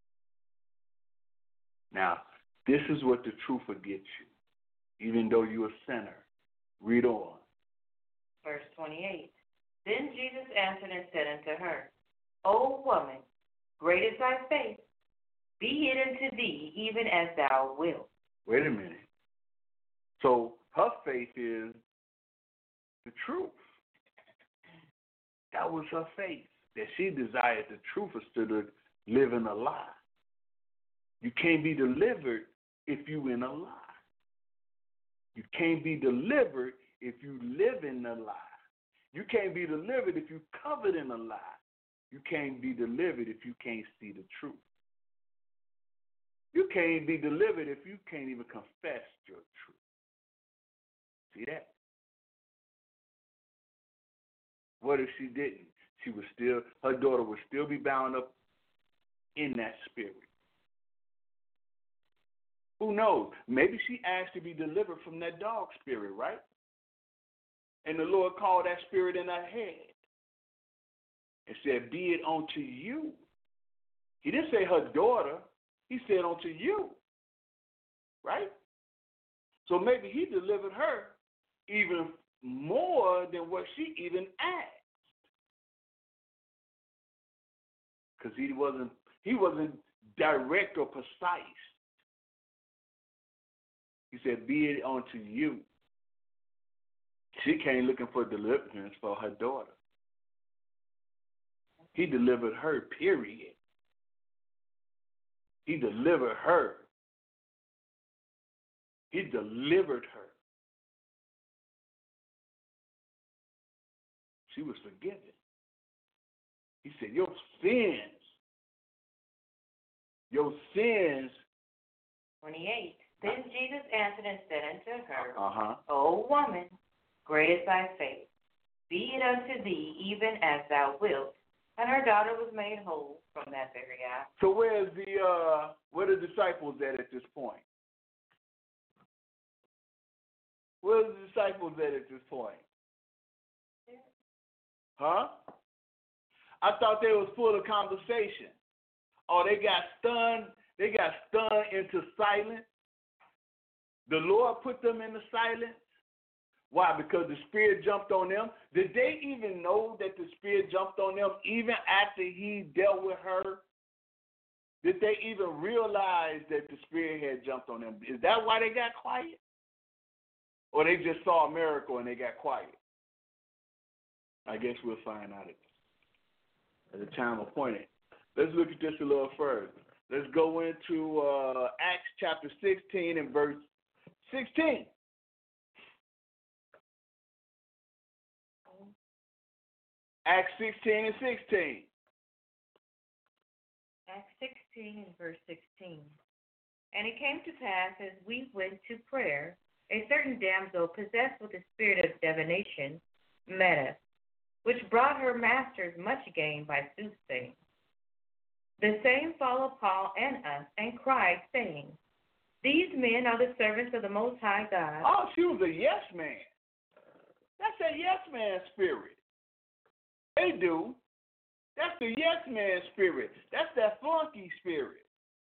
Now, this is what the truth will get you, even though you're a sinner. Read on. Verse twenty-eight. Then Jesus answered and said unto her, O woman, great is thy faith. Be it unto thee even as thou wilt. Wait a minute. So her faith is the truth. That was her faith, that she desired the truth instead of living a lie. You can't be delivered if you in a lie. You can't be delivered if you live in a lie. You can't be delivered if you covered in a lie. You can't be delivered if you can't see the truth. You can't be delivered if you can't even confess your truth. See that? What if she didn't? She was still, her daughter would still be bound up in that spirit. Who knows? Maybe she asked to be delivered from that dog spirit, right? And the Lord called that spirit in her head and said, be it unto you. He didn't say her daughter. He said unto you. Right? So maybe he delivered her even more than what she even asked. Because he wasn't, he wasn't direct or precise. He said, be it unto you. She came looking for deliverance for her daughter. He delivered her, period. He delivered her. He delivered her. She was forgiven. He said, your sins, your sins. twenty-eight. Then Jesus answered and said unto her, Uh-huh. O woman, great is thy faith. Be it unto thee even as thou wilt. And her daughter was made whole from that very hour. So where's the, uh, where are the disciples at at this point? Where's the disciples at at this point? Huh? I thought they was full of conversation. Oh, they got stunned. They got stunned into silence. The Lord put them in the silence. Why? Because the Spirit jumped on them. Did they even know that the Spirit jumped on them even after he dealt with her? Did they even realize that the Spirit had jumped on them? Is that why they got quiet? Or they just saw a miracle and they got quiet? I guess we'll find out at the time appointed. Let's look at this a little further. Let's go into uh, Acts chapter sixteen and verse sixteen. Acts sixteen and sixteen. Acts sixteen and verse sixteen. And it came to pass, as we went to prayer, a certain damsel possessed with the spirit of divination met us, which brought her masters much gain by soothsaying. The same followed Paul and us, and cried, saying, These men are the servants of the Most High God. Oh, she was a yes man. That's a yes man spirit. They do. That's the yes man spirit. That's that flunky spirit.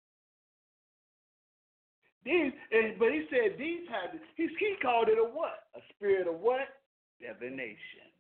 These, but he said these had, he, he called it a what? A spirit of what? Divination.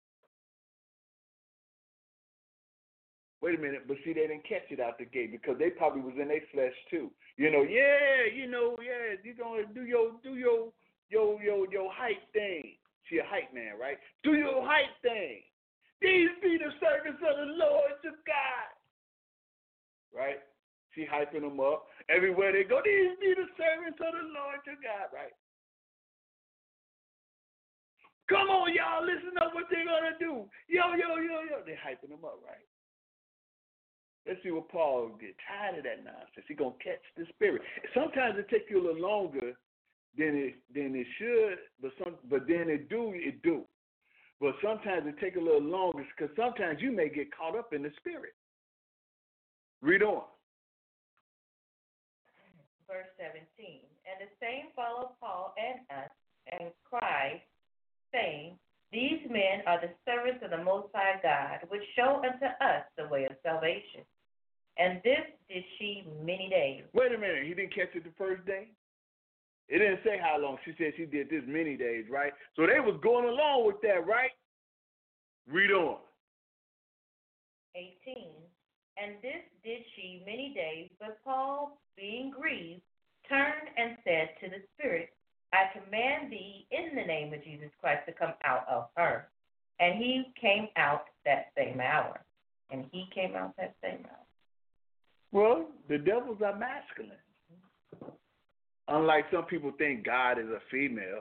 Wait a minute, but see, they didn't catch it out the gate because they probably was in their flesh too. You know, yeah, you know, yeah, you're gonna do your do your your your your hype thing. She a hype man, right? Do your hype thing. These be the servants of the Lord your God. Right? She hyping them up. Everywhere they go, these be the servants of the Lord your God, right? Come on, y'all, listen up what they're gonna do. Yo, yo, yo, yo. They're hyping them up, right? Let's see what Paul get tired of that nonsense. He's gonna catch the spirit. Sometimes it takes you a little longer than it than it should, but some but then it do it do. But sometimes it take a little longer because sometimes you may get caught up in the spirit. Read on. Verse seventeen. And the same followed Paul and us, and cried, saying, These men are the servants of the Most High God, which show unto us the way of salvation. And this did she many days. Wait a minute. He didn't catch it the first day? It didn't say how long. She said she did this many days, right? So they was going along with that, right? Read on. eighteen. And this did she many days, but Paul, being grieved, turned and said to the Spirit, I command thee in the name of Jesus Christ to come out of her. And he came out that same hour. And he came out that same hour. Well, the devils are masculine. Unlike some people think God is a female.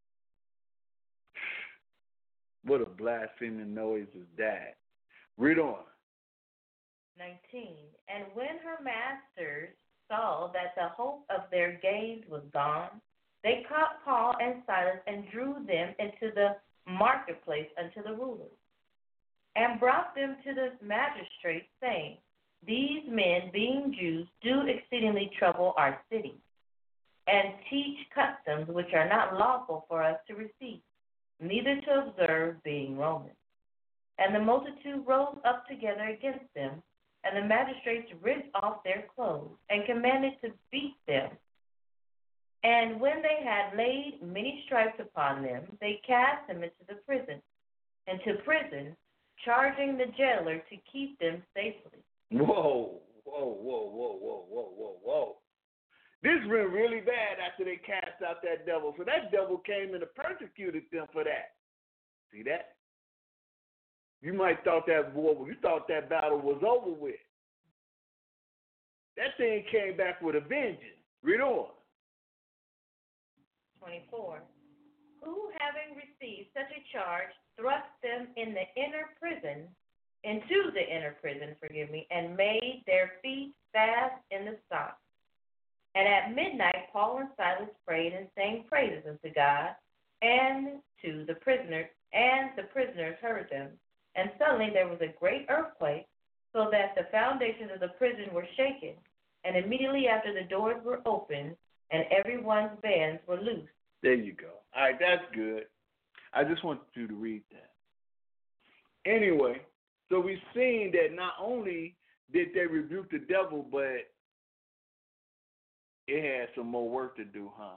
What a blaspheming noise is that? Read on. nineteen. And when her masters saw that the hope of their gains was gone, they caught Paul and Silas and drew them into the marketplace unto the rulers, and brought them to the magistrates, saying, These men, being Jews, do exceedingly trouble our city, and teach customs which are not lawful for us to receive, neither to observe, being Romans. And the multitude rose up together against them, and the magistrates rent off their clothes, and commanded to beat them. And when they had laid many stripes upon them, they cast them into the prison, into prison, charging the jailer to keep them safely. Whoa, whoa, whoa, whoa, whoa, whoa, whoa, whoa. This went really bad after they cast out that devil. So that devil came and persecuted them for that. See that? You might thought that war, you thought that battle was over with. That thing came back with a vengeance. Read on. twenty-four. Who, having received such a charge, thrust them in the inner prison, into the inner prison, forgive me, and made their feet fast in the stocks. And at midnight Paul and Silas prayed and sang praises unto God, and to the prisoners, and the prisoners heard them. And suddenly there was a great earthquake, so that the foundations of the prison were shaken. And immediately after the doors were opened, and everyone's bands were loosed. There you go. All right, that's good. I just want you to read that. Anyway, so we've seen that not only did they rebuke the devil, but it had some more work to do, huh?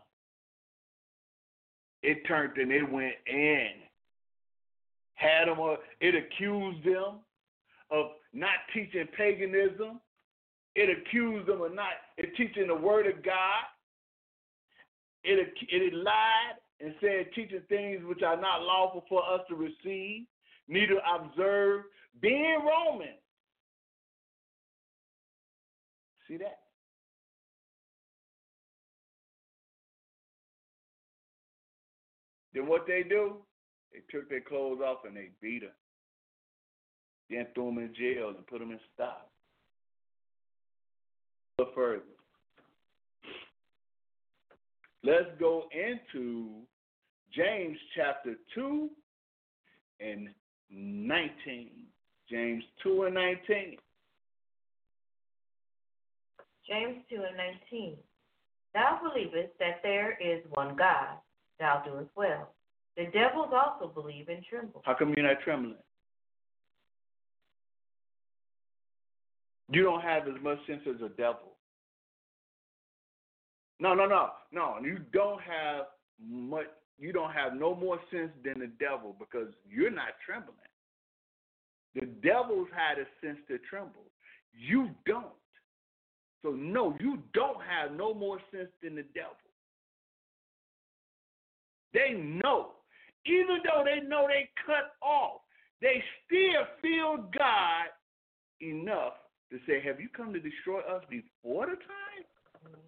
It turned and it went in. Had them, it accused them of not teaching paganism. It accused them of not teaching the word of God. It, it lied and said teaching things which are not lawful for us to receive, neither observe, being Roman. See that? Then what they do? They took their clothes off and they beat them. Then threw them in jail and put them in stocks. A little further. Let's go into James chapter two and nineteen. James two and nineteen. James two and nineteen. Thou believest that there is one God, thou doest well. The devils also believe and tremble. How come you're not trembling? You don't have as much sense as a devil. No, no, no, no. You don't have much. You don't have no more sense than the devil because you're not trembling. The devils had a sense to tremble. You don't. So no, you don't have no more sense than the devil. They know. Even though they know they cut off, they still feel God enough to say, have you come to destroy us before the time? Mm-hmm.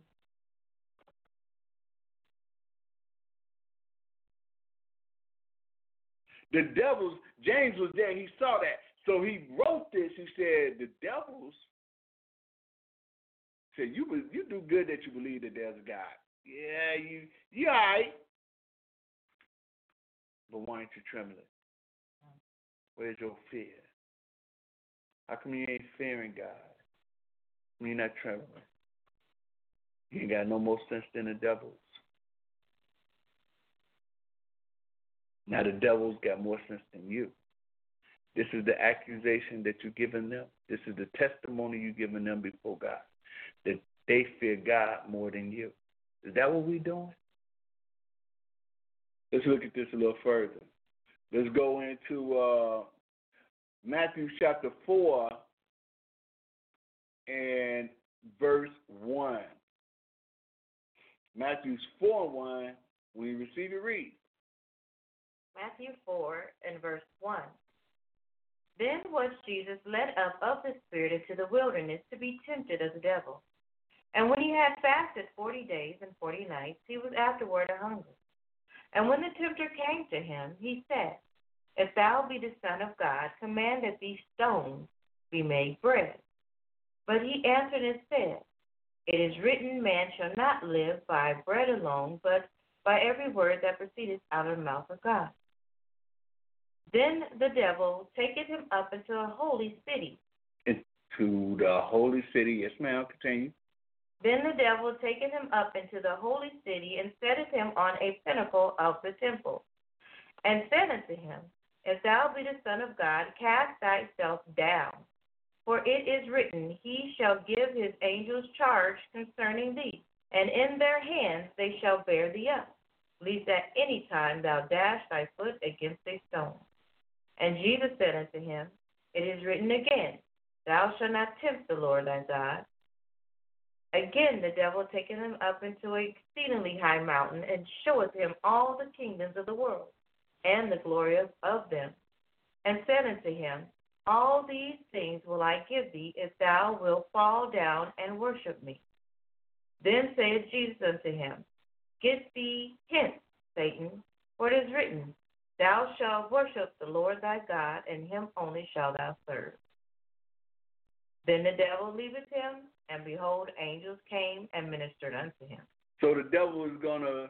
The devils, James was there, he saw that. So he wrote this, he said, the devils said, you you do good that you believe that there's a God. Yeah, you, you all right. But why aren't you trembling? Where's your fear? How come you ain't fearing God? You're not trembling. You ain't got no more sense than the devils. Now the devils got more sense than you. This is the accusation that you're giving them. This is the testimony you're giving them before God, that they fear God more than you. Is that what we're doing? Let's look at this a little further. Let's go into uh, Matthew chapter four and verse one. Matthew four and one, when you receive it, read. Matthew four and verse one. Then was Jesus led up of the Spirit into the wilderness to be tempted of the devil. And when he had fasted forty days and forty nights, he was afterward a hungry. And when the tempter came to him, he said, If thou be the Son of God, command that these stones be made bread. But he answered and said, It is written, man shall not live by bread alone, but by every word that proceedeth out of the mouth of God. Then the devil taketh him up into a holy city. Into the holy city. Yes, ma'am. Continue. Then the devil taketh him up into the holy city, and setteth him on a pinnacle of the temple, and said unto him, If thou be the Son of God, cast thyself down. For it is written, He shall give his angels charge concerning thee, and in their hands they shall bear thee up, lest at any time thou dash thy foot against a stone. And Jesus said unto him, It is written again, Thou shalt not tempt the Lord thy God. Again the devil taketh him up into an exceedingly high mountain, and showeth him all the kingdoms of the world, and the glory of, of them, and said unto him, All these things will I give thee, if thou wilt fall down and worship me. Then said Jesus unto him, Get thee hence, Satan, for it is written, Thou shalt worship the Lord thy God, and him only shalt thou serve. Then the devil leaveth him, and behold, angels came and ministered unto him. So the devil is going to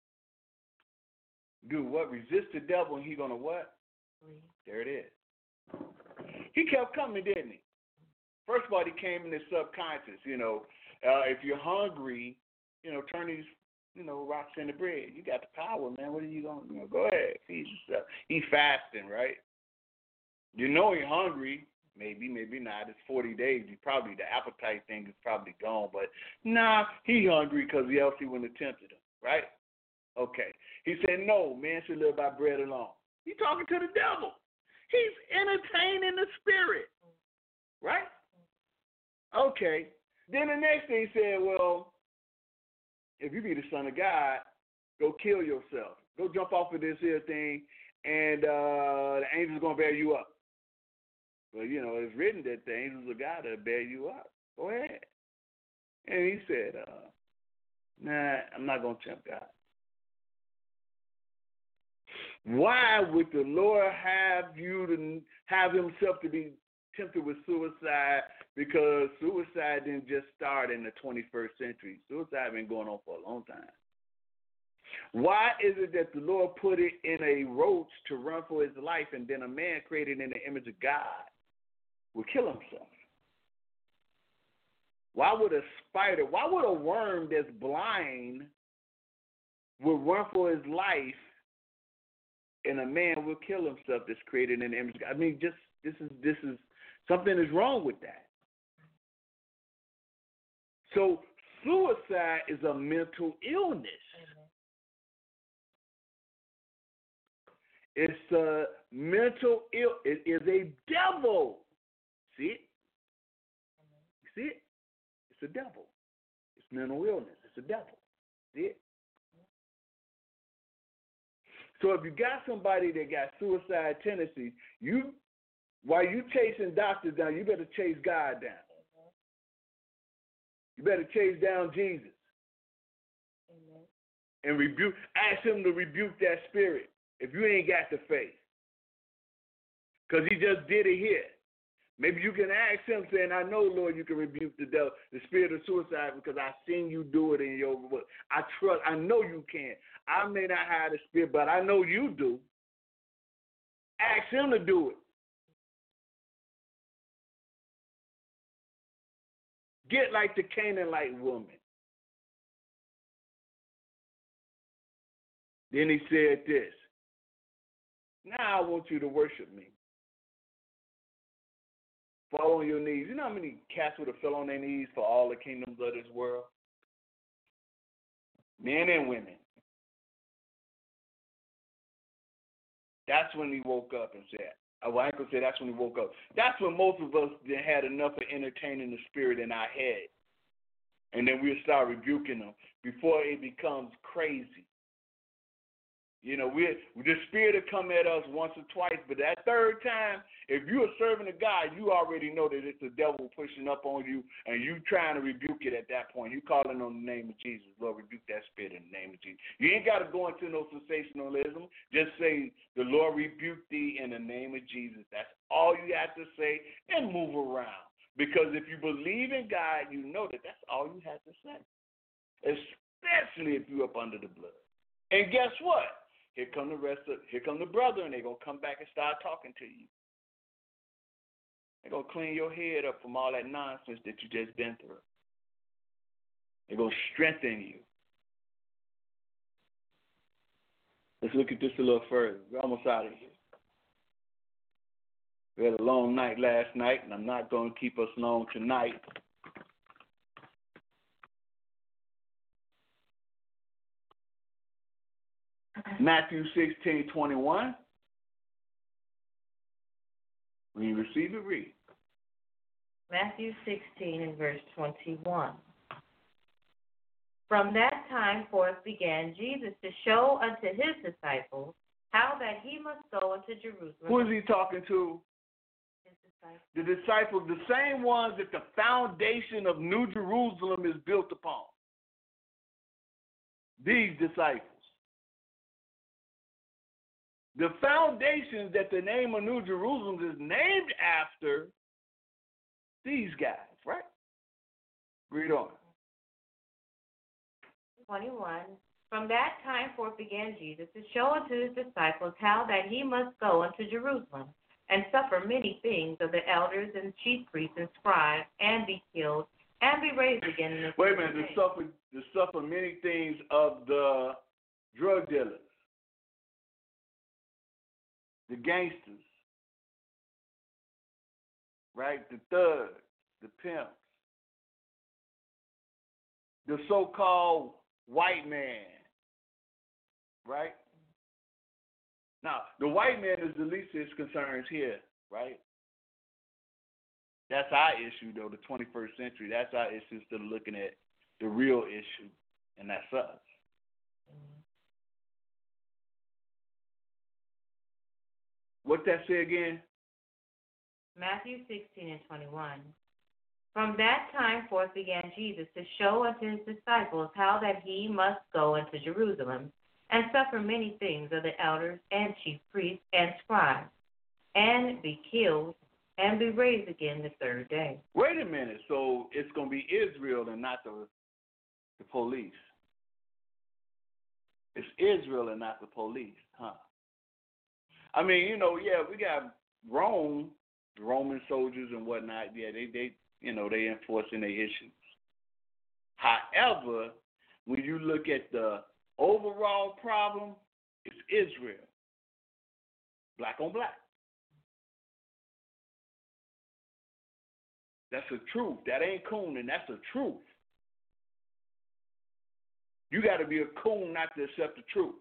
do what? Resist the devil, and he's going to what? Please. There it is. He kept coming, didn't he? First of all, he came in his subconscious. You know, uh, if you're hungry, you know, turn these, you know, rocks into bread. You got the power, man. What are you going to, you know, go ahead, feed yourself. He's fasting, right? You know he's hungry. Maybe, maybe not. It's forty days. He probably, the appetite thing is probably gone. But, nah, he hungry because else he wouldn't have tempted him, right? Okay. He said, no, man should live by bread alone. He's talking to the devil. He's entertaining the spirit, right? Okay. Then the next thing he said, well, if you be the Son of God, go kill yourself. Go jump off of this here thing, and uh, the angels are going to bear you up. Well, you know, it's written that the angels of God will bear you up. Go ahead. And he said, uh, nah, I'm not going to tempt God. Why would the Lord have you to have himself to be tempted with suicide? Because suicide didn't just start in the twenty-first century. Suicide been going on for a long time. Why is it that the Lord put it in a roach to run for his life, and then a man created in the image of God will kill himself? Why would a spider, why would a worm that's blind would run for his life, and a man will kill himself that's created in the image of God? I mean, just this is this is something is wrong with that. So suicide is a mental illness. Mm-hmm. It's a mental ill. It is a devil. See it? Mm-hmm. You see it? It's a devil. It's mental illness. It's a devil. See it? So if you got somebody that got suicide tendencies, you while you chasing doctors down, you better chase God down. Mm-hmm. You better chase down Jesus. Mm-hmm. And rebuke, ask him to rebuke that spirit if you ain't got the faith. Because he just did it here. Maybe you can ask him saying, I know, Lord, you can rebuke the devil, the spirit of suicide, because I've seen you do it in your book. I trust, I know you can. I may not have the spirit, but I know you do. Ask him to do it. Get like the Canaanite woman. Then he said this. Now I want you to worship me. Fall on your knees. You know how many cats would have fell on their knees for all the kingdoms of this world? Men and women. That's when he woke up and said, well, I ain't gonna say that's when he woke up. That's when most of us had enough of entertaining the spirit in our head. And then we'll start rebuking them before it becomes crazy. You know, we the spirit will come at us once or twice, but that third time, if you're serving a God, you already know that it's the devil pushing up on you, and you trying to rebuke it at that point. You calling on the name of Jesus. Lord, rebuke that spirit in the name of Jesus. You ain't got to go into no sensationalism. Just say, the Lord rebuke thee in the name of Jesus. That's all you have to say, and move around. Because if you believe in God, you know that that's all you have to say, especially if you're up under the blood. And guess what? Here come the rest of, here come the brother, and they're going to come back and start talking to you. They're going to clean your head up from all that nonsense that you just been through. They're going to strengthen you. Let's look at this a little further. We're almost out of here. We had a long night last night, and I'm not going to keep us long tonight. Matthew sixteen twenty-one. When you receive it, read. Matthew sixteen and verse twenty-one. From that time forth began Jesus to show unto his disciples how that he must go unto Jerusalem. Who is he talking to? His the disciples, the same ones that the foundation of New Jerusalem is built upon. These disciples. The foundations that the name of New Jerusalem is named after these guys, right? Read on. twenty-one. From that time forth began Jesus to show unto his disciples how that he must go unto Jerusalem and suffer many things of the elders and chief priests and scribes, and be killed, and be raised again in the Wait a minute, to suffer, to suffer many things of the drug dealers, the gangsters, right? The thugs, the pimps, the so-called white man, right? Now, the white man is the least of his concerns here, right? That's our issue, though, the twenty-first century. That's our issue instead of looking at the real issue, and that's us. What that say again? Matthew sixteen and twenty-one. From that time forth began Jesus to show unto his disciples how that he must go into Jerusalem and suffer many things of the elders and chief priests and scribes, and be killed, and be raised again the third day. Wait a minute. So it's going to be Israel and not the, the police. It's Israel and not the police, huh? I mean, you know, yeah, we got Rome, the Roman soldiers and whatnot. Yeah, they, they you know, they enforcing their issues. However, when you look at the overall problem, it's Israel. Black on black. That's the truth. That ain't coon, and that's the truth. You got to be a coon not to accept the truth.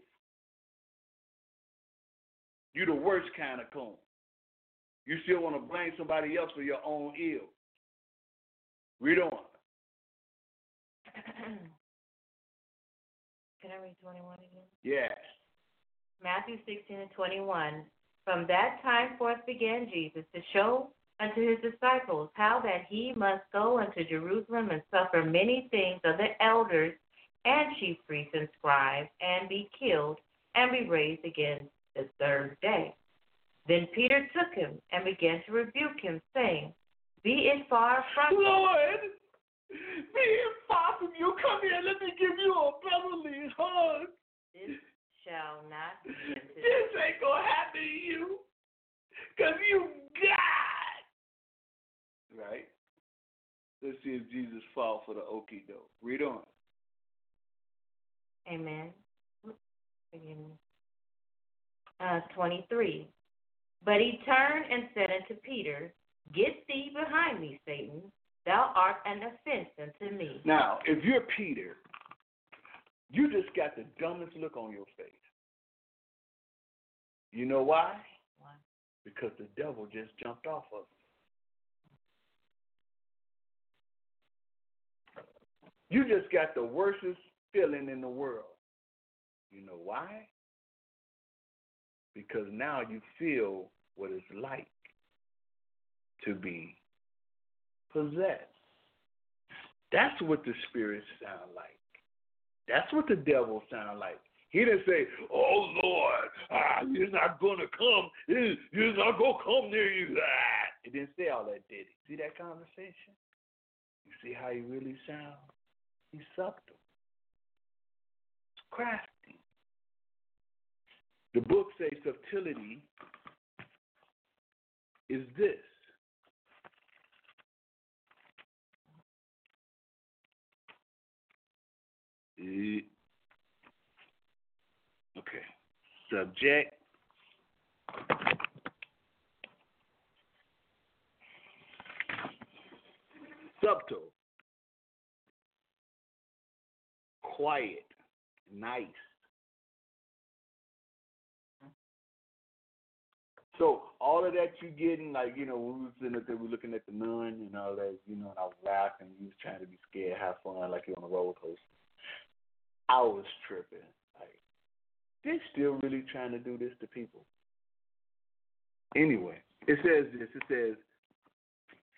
You the worst kind of coon. You still want to blame somebody else for your own ill. Read on. Can I read twenty-one again? Yes. Matthew sixteen and twenty-one. From that time forth began Jesus to show unto his disciples how that he must go unto Jerusalem and suffer many things of the elders and chief priests and scribes, and be killed, and be raised again the third day. Then Peter took him and began to rebuke him, saying, Be it far from Lord, be it far from you. Come here, let me give you a brotherly hug. This shall not be unto thee. This ain't going to happen to you, because you God. Right? Let's see if Jesus fall for the okie doke. Read on. Amen. Forgive me. Uh, twenty-three. But he turned and said unto Peter, Get thee behind me, Satan. Thou art an offense unto me. Now, if you're Peter, you just got the dumbest look on your face. You know why? Why? Because the devil just jumped off of you. You just got the worstest feeling in the world. You know why? Because now you feel what it's like to be possessed. That's what the spirits sound like. That's what the devil sound like. He didn't say, oh, Lord, ah, you're not going to come. You're not going to come near you. Ah. He didn't say all that, did he? See that conversation? You see how he really sounds? He's subtle. It's crafty. The book says subtlety is this. It, okay. Subject. Subtle. Quiet. Nice. So all of that you getting, like, you know, when we were sitting up there, we were looking at the nun and all that, you know, and I was laughing. You was trying to be scared, have fun, like you're on a roller coaster. I was tripping. Like, they still really trying to do this to people. Anyway, it says this. It says,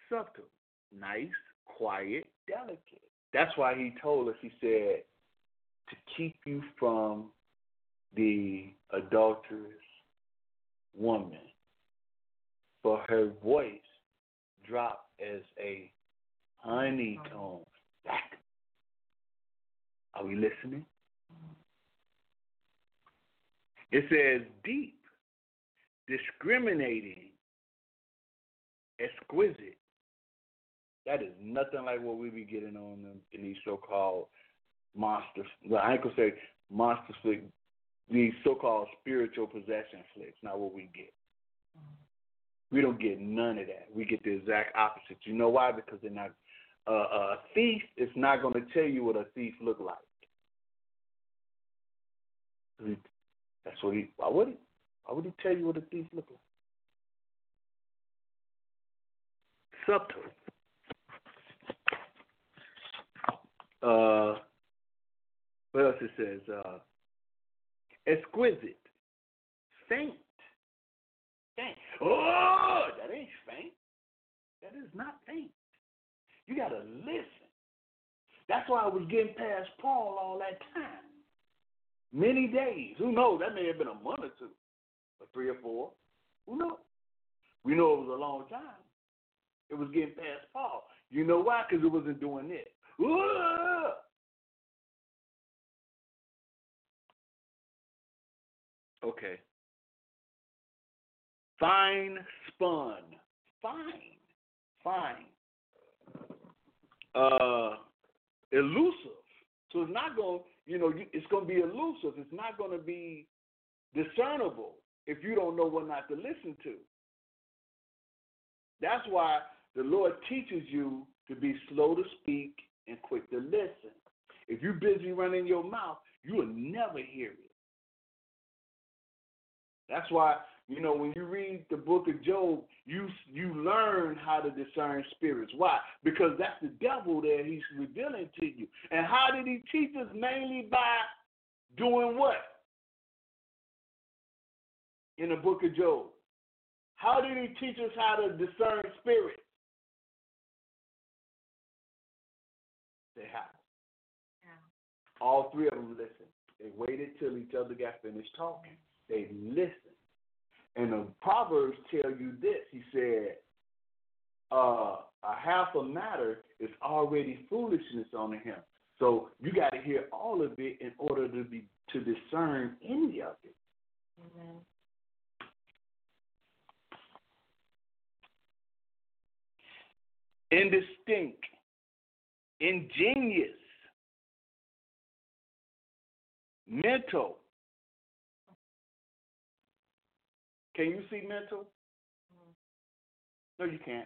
subtle, nice, quiet, delicate. That's why he told us, he said, to keep you from the adulterous woman, for her voice dropped as a honeycomb. Are we listening? It says deep, discriminating, exquisite. That is nothing like what we be getting on them in these so-called monster. Well, I ain't gonna say monster flick. These so-called spiritual possession flicks. Not what we get. We don't get none of that. We get the exact opposite. You know why? Because they're not. Uh, a thief is not going to tell you what a thief look like. That's what he. Why would he? Why would he tell you what a thief look like? Subtle. Uh, what else it says? Uh, exquisite, faint, faint. Oh, that ain't faint. That is not faint. You got to listen. That's why I was getting past Paul all that time. Many days. Who knows? That may have been a month or two, or three or four. Who knows? We know it was a long time. It was getting past Paul. You know why? Because it wasn't doing it. Ooh! Okay. Fine spun. Fine. Fine. Uh, elusive. So it's not going, you know, it's going to be elusive. It's not going to be discernible if you don't know what not to listen to. That's why the Lord teaches you to be slow to speak and quick to listen. If you're busy running your mouth, you will never hear it. That's why, you know, when you read the book of Job, you you learn how to discern spirits. Why? Because that's the devil that he's revealing to you. And how did he teach us? Mainly by doing what? In the book of Job. How did he teach us how to discern spirits? Say how. Yeah. All three of them listened. They waited till each other got finished talking. They listened. And the Proverbs tell you this. He said, uh, a half a matter is already foolishness unto him. So you got to hear all of it in order to be to discern any of it. Amen. Indistinct, ingenious, mental. Can you see mental? No, you can't.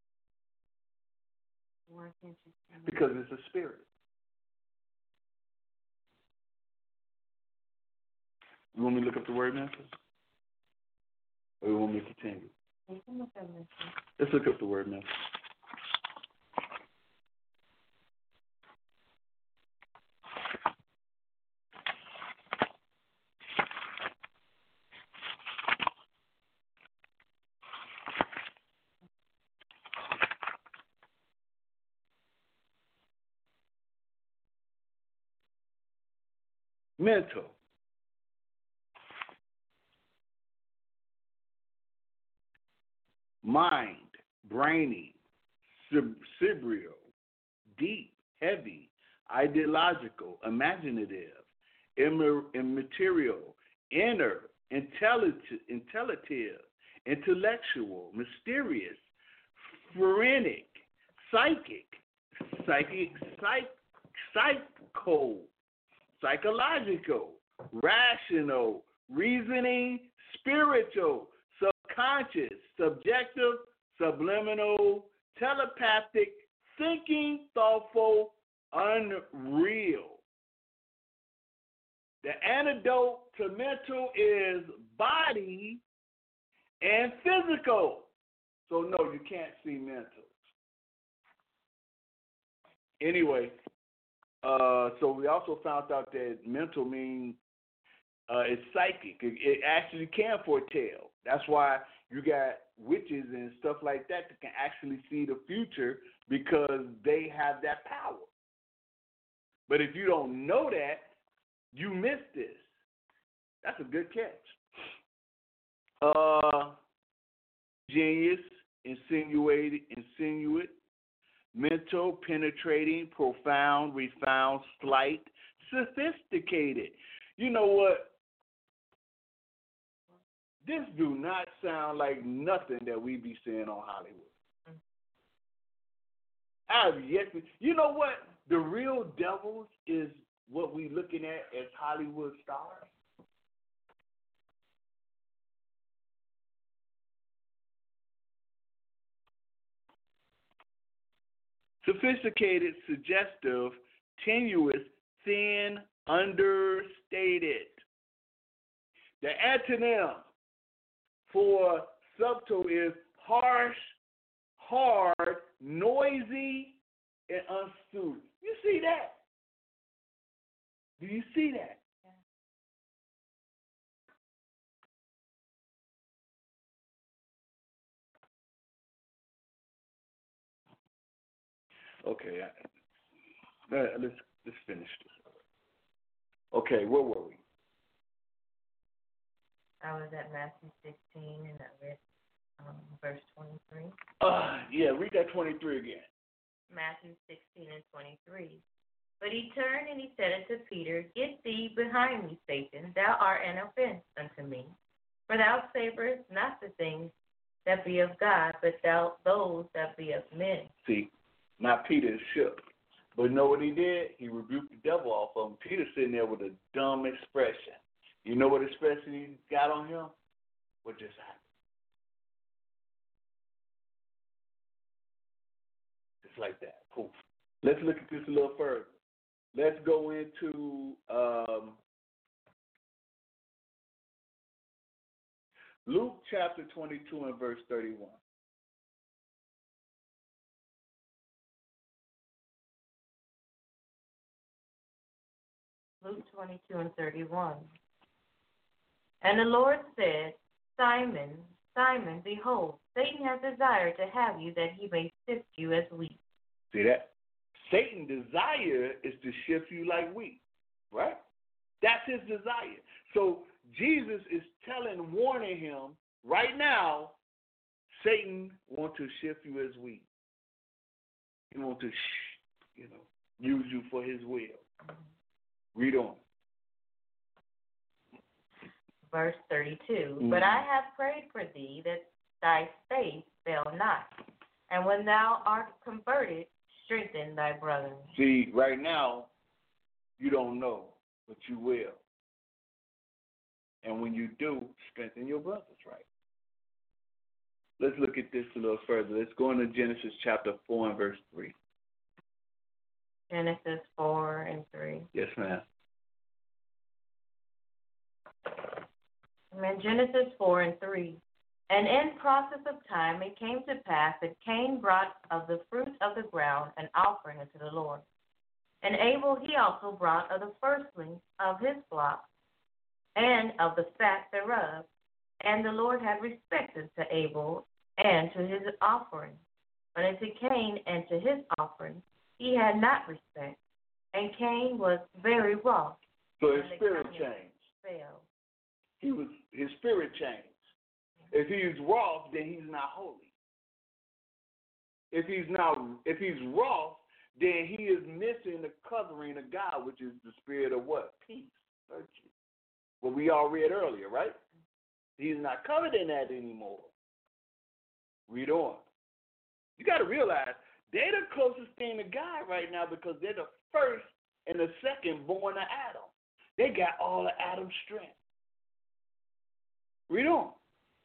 Because it's a spirit. You want me to look up the word mental? Or you want me to continue? You can look up mental. Let's look up the word mental. Mental. Mind, brainy, cerebral, deep, heavy, ideological, imaginative, immaterial, inner, intelligent, intellective, intellectual, mysterious, forensic, psychic, psychic, psych, psycho, psychological, rational, reasoning, spiritual, subconscious, subjective, subliminal, telepathic, thinking, thoughtful, unreal. The antidote to mental is body and physical. So no, you can't see mental. Anyway, uh, so we also found out that mental means uh, it's psychic. It, it actually can foretell. That's why you got witches and stuff like that that can actually see the future because they have that power. But if you don't know that, you miss this. That's a good catch. Uh, genius, insinuated, insinuate, mental, penetrating, profound, refined, slight, sophisticated. You know what? This do not sound like nothing that we be seeing on Hollywood. I've yet to, you know what? The real devils is what we looking at as Hollywood stars. Sophisticated, suggestive, tenuous, thin, understated. The antonym for subtle is harsh, hard, noisy, and unsoothing. You see that? Do you see that? Okay, let's let's finish this. Okay, where were we? I was at Matthew sixteen, and I read um, verse twenty-three. Uh, yeah, read that twenty-three again. Matthew sixteen and twenty-three. But he turned and he said unto Peter, Get thee behind me, Satan, thou art an offense unto me. For thou savorest not the things that be of God, but thou those that be of men. See, now Peter is shook. But you know what he did? He rebuked the devil off of him. Peter sitting there with a dumb expression. You know what expression he got on him? What just happened? Just like that. Poof. Let's look at this a little further. Let's go into um, Luke chapter twenty-two and verse thirty-one. Luke twenty-two and thirty-one. And the Lord said, Simon, Simon, behold, Satan has desired to have you that he may sift you as wheat. See that? Satan's desire is to shift you like wheat, right? That's his desire. So Jesus is telling, warning him, right now, Satan wants to shift you as wheat. He wants to, you know, use you for his will. Read on. Verse thirty-two. Mm-hmm. But I have prayed for thee that thy faith fail not. And when thou art converted, strengthen thy brethren. See, right now, you don't know, but you will. And when you do, strengthen your brothers, right? Let's look at this a little further. Let's go into Genesis chapter four and verse three. Genesis four and three. Yes, ma'am. Amen. Genesis four and three. And in process of time it came to pass that Cain brought of the fruit of the ground an offering unto the Lord. And Abel he also brought of the firstlings of his flock and of the fat thereof. And the Lord had respect to Abel and to his offering. But unto Cain and to his offering he had not respect. And Cain was very wroth. So his spirit changed. Failed. He was his spirit changed. If he's wroth, then he's not holy. If he's not, if he's wroth, then he is missing the covering of God, which is the spirit of what? Peace, virtue. What we all read earlier, right? He's not covered in that anymore. Read on. You got to realize they're the closest thing to God right now because they're the first and the second born of Adam. They got all of Adam's strength. Read on.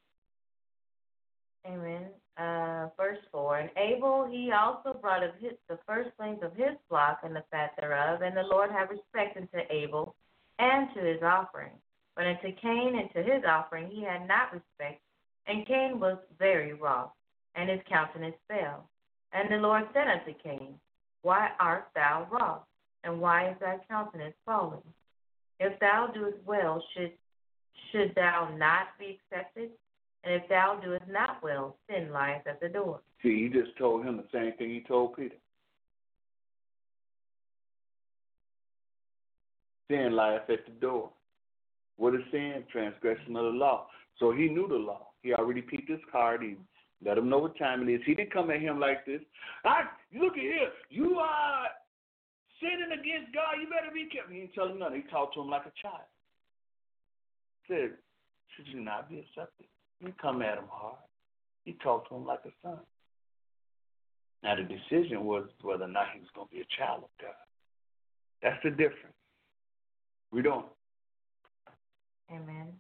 Amen. Uh, verse four. And Abel he also brought of his, the firstlings of his flock and the fat thereof, and the Lord had respect unto Abel and to his offering. But unto Cain and to his offering he had not respect, and Cain was very wroth, and his countenance fell. And the Lord said unto Cain, Why art thou wroth, and why is thy countenance fallen? If thou doest well, should should thou not be accepted? And if thou doest not well, sin lieth at the door. See, he just told him the same thing he told Peter. Sin lieth at the door. What is sin? Transgression of the law. So he knew the law. He already peeped his card. He let him know what time it is. He didn't come at him like this. I look at here. You are sinning against God. You better be careful. He didn't tell him nothing. He talked to him like a child. He said, should you not be accepted? He didn't come at him hard. He talked to him like a son. Now the decision was whether or not he was going to be a child of God. That's the difference. We don't. Amen.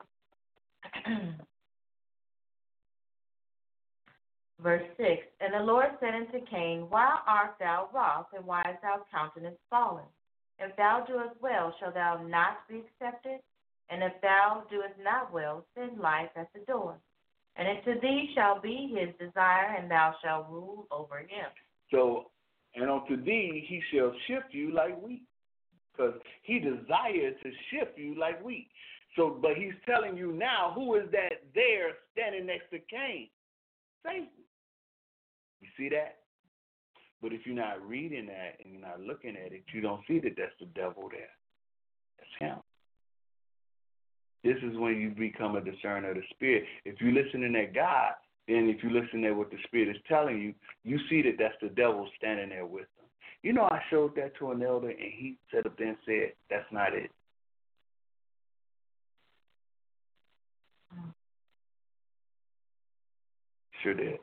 Verse six, and the Lord said unto Cain, why art thou wroth, and why is thy countenance fallen? If thou doest well, shall thou not be accepted? And if thou doest not well, sin lieth at the door. And unto thee shall be his desire, and thou shalt rule over him. So, and unto thee he shall shift you like wheat. Because he desires to shift you like wheat. So, but he's telling you now, who is that there standing next to Cain? Satan. You see that? But if you're not reading that and you're not looking at it, you don't see that that's the devil there. That's him. This is when you become a discerner of the Spirit. If you're listening at God, then if you listen at what the Spirit is telling you, you see that that's the devil standing there with them. You know, I showed that to an elder, and he sat up there and said, that's not it. Sure did.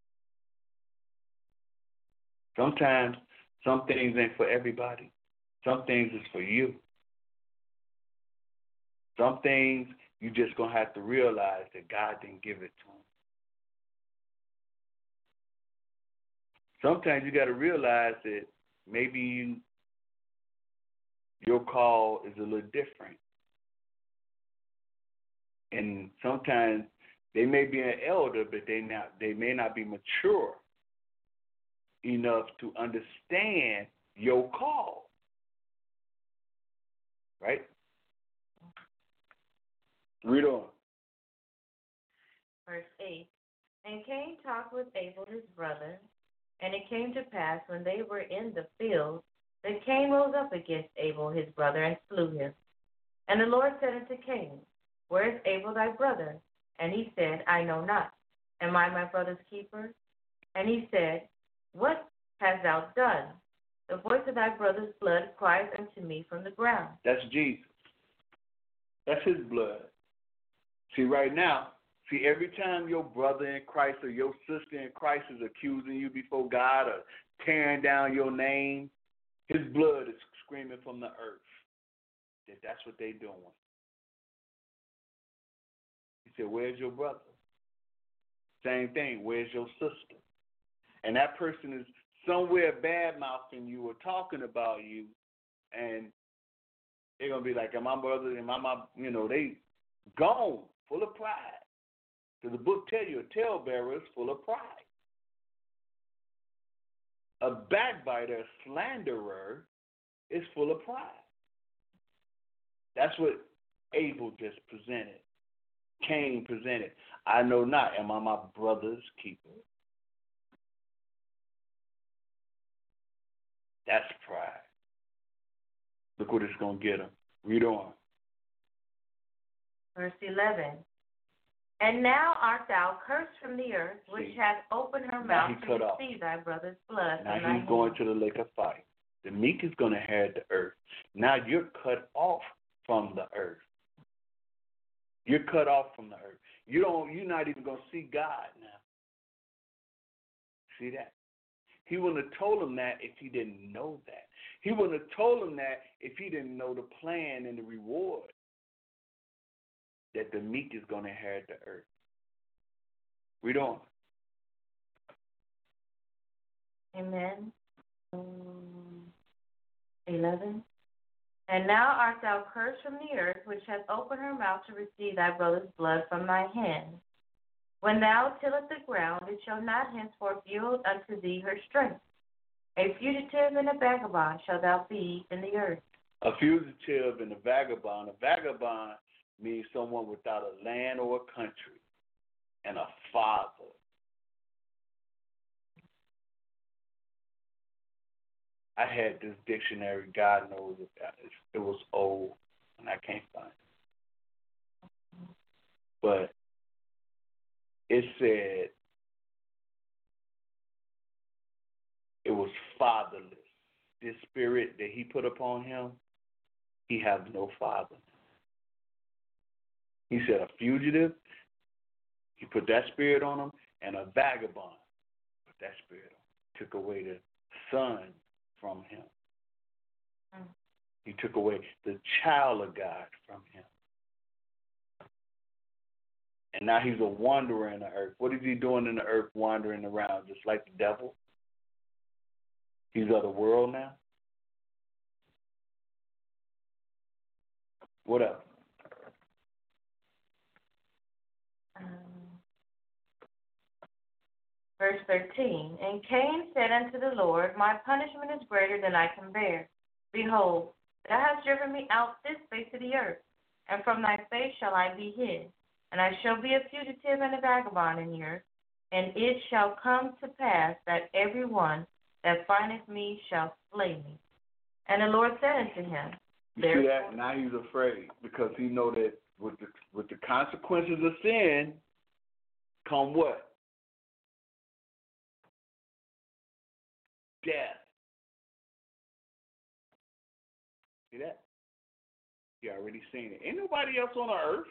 Sometimes some things ain't for everybody. Some things is for you. Some things you just going to have to realize that God didn't give it to him. Sometimes you got to realize that maybe you, your call is a little different. And sometimes they may be an elder, but they not they may not be mature enough to understand your call. Right? Read on. Verse eight, and Cain talked with Abel his brother, and it came to pass when they were in the field that Cain rose up against Abel his brother and slew him. And the Lord said unto Cain, where is Abel thy brother? And he said, I know not. Am I my brother's keeper? And he said, what hast thou done? The voice of thy brother's blood cries unto me from the ground. That's Jesus. That's his blood. See, right now, see, every time your brother in Christ or your sister in Christ is accusing you before God or tearing down your name, his blood is screaming from the earth that that's what they're doing. He said, where's your brother? Same thing, where's your sister? And that person is somewhere bad-mouthing you or talking about you, and they're going to be like, am my brother, am I my, you know, they gone, full of pride. Because the book tell you a talebearer is full of pride. A backbiter, a slanderer is full of pride. That's what Abel just presented. Cain presented. I know not, am I my brother's keeper? That's pride. Look what it's going to get him. Read on. Verse eleven. And now art thou cursed from the earth, which See, hath opened her now mouth he to cut off. receive thy brother's blood. Now from thy he's going hand. to the lake of fire. The meek is going to inherit the earth. Now you're cut off from the earth. You're cut off from the earth. You don't. You're not even going to see God now. See that? He wouldn't have told him that if he didn't know that. He wouldn't have told him that if he didn't know the plan and the reward that the meek is going to inherit the earth. Read on. Amen. Um, eleven. And now art thou cursed from the earth, which hath opened her mouth to receive thy brother's blood from thy hand. When thou tillest the ground, it shall not henceforth yield unto thee her strength. A fugitive and a vagabond shalt thou be in the earth. A fugitive and a vagabond. A vagabond means someone without a land or a country and a father. I had this dictionary, God knows it, it was old, and I can't find it. But it said it was fatherless. This spirit that he put upon him, he has no father. He said a fugitive, he put that spirit on him, and a vagabond put that spirit on him. Took away the son from him. Mm. He took away the child of God from him. And now he's a wanderer in the earth. What is he doing in the earth, wandering around, just like the devil? He's of the world now. What else? Um, verse thirteen. And Cain said unto the Lord, my punishment is greater than I can bear. Behold, thou hast driven me out this face of the earth, and from thy face shall I be hid. And I shall be a fugitive and a vagabond in the earth. And it shall come to pass that every one that findeth me shall slay me. And the Lord said unto him, you see that? Now he's afraid because he know that with the with the consequences of sin come what? Death. See that? He already seen it. Ain't nobody else on the earth.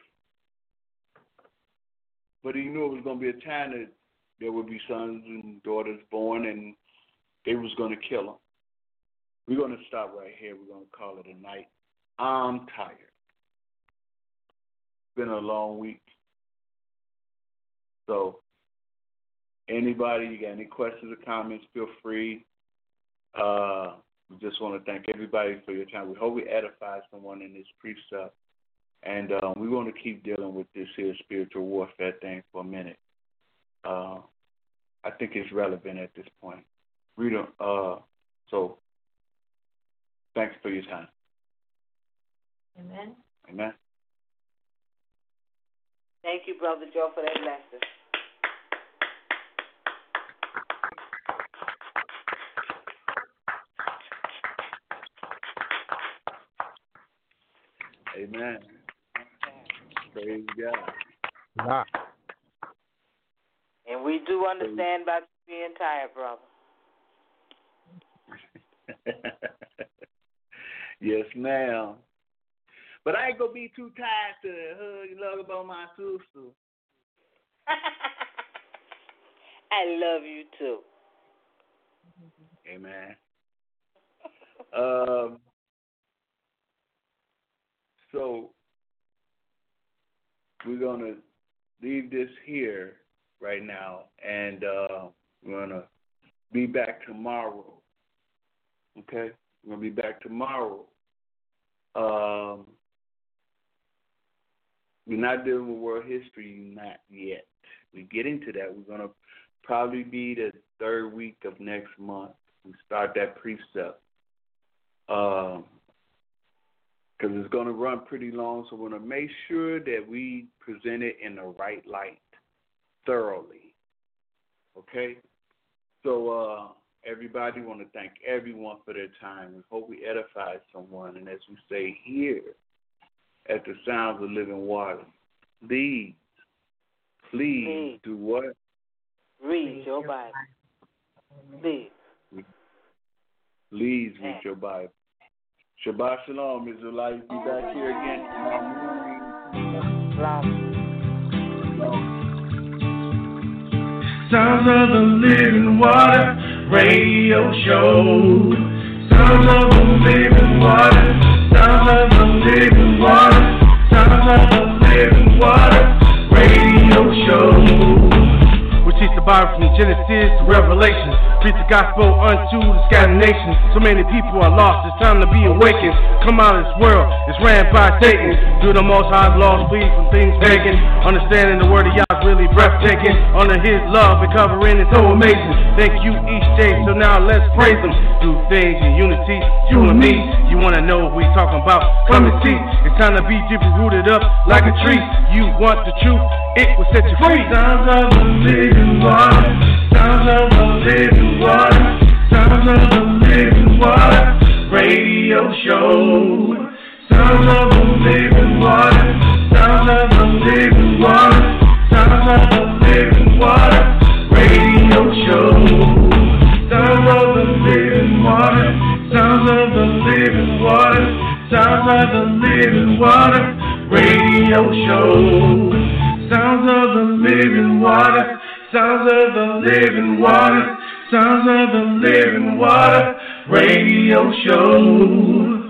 But he knew it was going to be a time that there would be sons and daughters born and they was going to kill him. We're going to stop right here. We're going to call it a night. I'm tired. It's been a long week. So, anybody, you got any questions or comments, feel free. Uh, we just want to thank everybody for your time. We hope we edify someone in this precept. And um, we want to keep dealing with this here spiritual warfare thing for a minute. Uh, I think it's relevant at this point. We don't, uh, so, thanks for your time. Amen. Amen. Thank you, Brother Joe, for that lesson. Amen. Praise God. Nah. And we do understand about you being tired, brother. Yes, ma'am. But I ain't gonna be too tired to hug and love about my sister. I love you too. Amen. um. So we're gonna leave this here right now, and uh, we're gonna be back tomorrow. Okay, we're gonna be back tomorrow. Um, we're not dealing with world history, not yet. We're getting to that. We're gonna probably be the third week of next month. We start that precept. Um. Because it's going to run pretty long, so we're going to make sure that we present it in the right light, thoroughly. Okay? So, uh, everybody, want to thank everyone for their time. We hope we edify someone. And as we say here at the Sounds of Living Water, please, please Read. do what? Read your Bible. Please. Please read your Bible. Shabbat Shalom, Israelites. Be back here again tomorrow morning. Sounds of the Living Water Radio Show. Sounds of the Living Water. Sounds of the Living Water. Sounds of the Living Water Radio Show. We teach the Bible from Genesis to Revelation. Preach the gospel unto the scattered nations. So many people are lost, it's time to be awakened. Come out of this world, it's ran by Satan. Do the Most High's laws, flee from things pagan. Understanding the word of Yahweh. God really breathtaking. Honor His love and covering is so amazing. Thank you each day, so now let's praise Him. Do things in unity, you and me. You wanna know what we talking about? Come and see. It's time to be deeply rooted up like a tree. You want the truth, it will set you free. Sounds of the living water. Sounds of the living water. Sounds of the living water. Radio show. Sounds of the living water. Sounds of the living water. Sounds of the living water. Radio show. Sounds of the living water. Sounds of the living water. Sounds of the living water. Radio show. Sounds of the living water. Sounds of the living water. Sounds of the living water. Radio show.